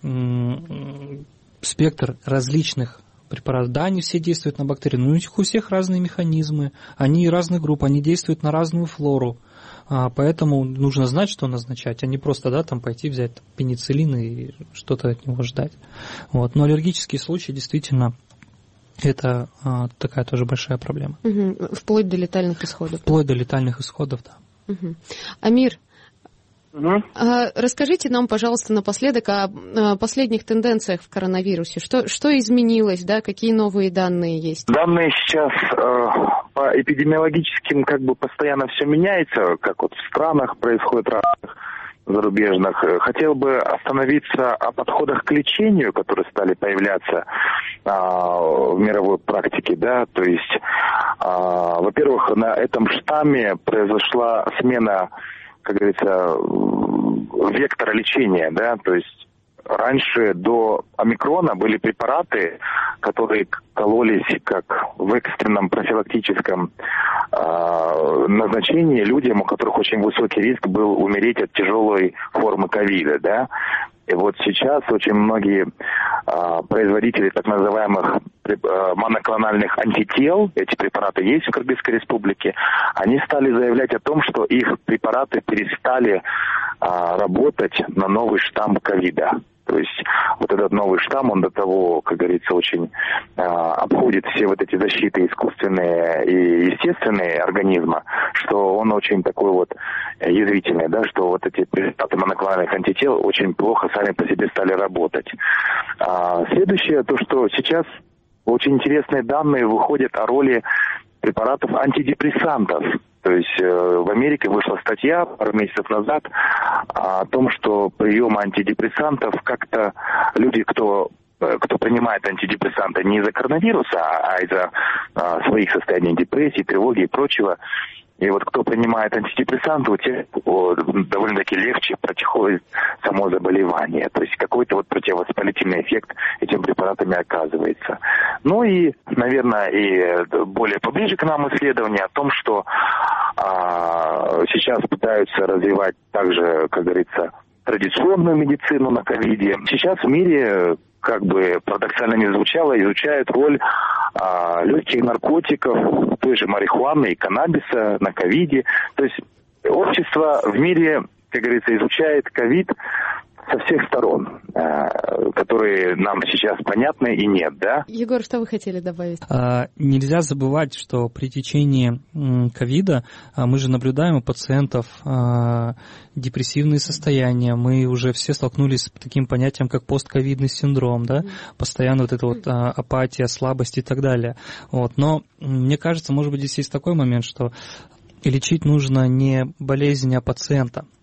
спектр различных препаратов. Да, они все действуют на бактерии, но у них у всех разные механизмы, они разных групп, они действуют на разную флору. Поэтому нужно знать, что назначать, а не просто, да, там пойти взять пенициллин и что-то от него ждать. Вот. Но аллергические случаи действительно это такая тоже большая проблема. Вплоть до летальных исходов. Вплоть до летальных исходов, да. Амир, расскажите нам, пожалуйста, напоследок о последних тенденциях в коронавирусе. Что изменилось, да, какие новые данные есть? Данные сейчас по эпидемиологическим постоянно все меняется, как вот в странах происходит разных зарубежных. Хотел бы остановиться о подходах к лечению, которые стали появляться в мировой практике, да, то есть, во-первых, на этом штамме произошла смена, как говорится, вектора лечения, да, то есть раньше до омикрона были препараты, которые кололись как в экстренном профилактическом назначении людям, у которых очень высокий риск был умереть от тяжелой формы ковида, да. И вот сейчас очень многие производители так называемых моноклональных антител, эти препараты есть в Кыргызской республике, они стали заявлять о том, что их препараты перестали работать на новый штамм ковида. То есть вот этот новый штамм, он до того, как говорится, очень обходит все вот эти защиты искусственные и естественные организма, что он очень такой вот язвительный, да, что вот эти препараты моноклональных антител очень плохо сами по себе стали работать. Следующее, то, что сейчас очень интересные данные выходят о роли препаратов антидепрессантов. То есть в Америке вышла статья пару месяцев назад о том, что прием антидепрессантов как-то люди, кто принимает антидепрессанты не из-за коронавируса, а из-за своих состояний депрессии, тревоги и прочего, и вот кто принимает антидепрессанты, у тех довольно-таки легче протекает само заболевание. То есть какой-то вот противовоспалительный эффект этим препаратами оказывается. Ну и, наверное, и более поближе к нам исследования о том, что сейчас пытаются развивать также, как говорится, традиционную медицину на ковиде. Сейчас в мире, как бы парадоксально не звучало, изучают роль легких наркотиков, той же марихуаны и каннабиса на ковиде. То есть общество в мире, как говорится, изучает ковид со всех сторон, которые нам сейчас понятны и нет, да? Егор, что вы хотели добавить? Нельзя забывать, что при течении ковида мы же наблюдаем у пациентов депрессивные состояния, мы уже все столкнулись с таким понятием, как постковидный синдром, да? Постоянно вот эта вот апатия, слабость и так далее. Вот. Но мне кажется, может быть, здесь есть такой момент, что лечить нужно не болезнь, а пациента.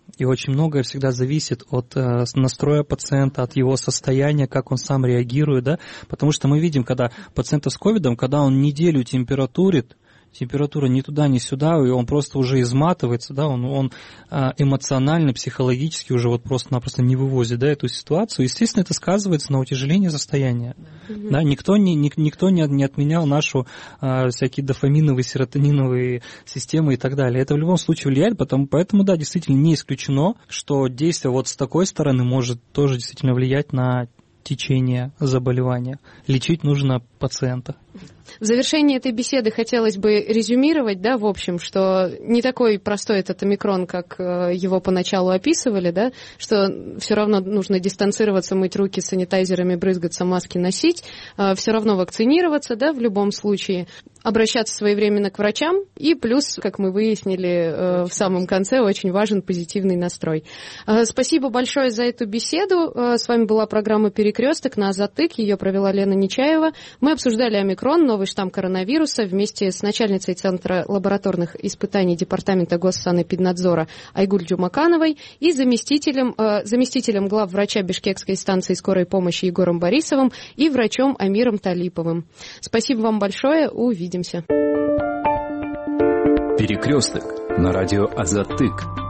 И очень многое всегда зависит от настроя пациента, от его состояния, как он сам реагирует, да, потому что мы видим, когда пациента с ковидом, когда он неделю температурит, температура ни туда, ни сюда, и он просто уже изматывается, да, он эмоционально, психологически уже вот просто-напросто не вывозит, да, эту ситуацию. Естественно, это сказывается на утяжелении состояния. Да, никто не отменял нашу всякие дофаминовые, серотониновые системы и так далее. Это в любом случае влияет, поэтому, да, действительно не исключено, что действие вот с такой стороны может тоже действительно влиять на течение заболевания. Лечить нужно пациента. В завершении этой беседы хотелось бы резюмировать, да, в общем, что не такой простой этот омикрон, как его поначалу описывали, да, что все равно нужно дистанцироваться, мыть руки санитайзерами, брызгаться, маски носить, все равно вакцинироваться, да, в любом случае, обращаться своевременно к врачам, и плюс, как мы выяснили в самом конце, очень важен позитивный настрой. Спасибо большое за эту беседу. С вами была программа «Перекресток» на Азатык, ее провела Лена Нечаева. Мы обсуждали омикрон, новый штамм коронавируса, вместе с начальницей Центра лабораторных испытаний Департамента Госсанэпиднадзора Айгуль Джумакановой и заместителем главврача Бишкекской станции скорой помощи Егором Борисовым и врачом Амиром Талиповым. Спасибо вам большое, увидимся. Перекресток на радио Азатык.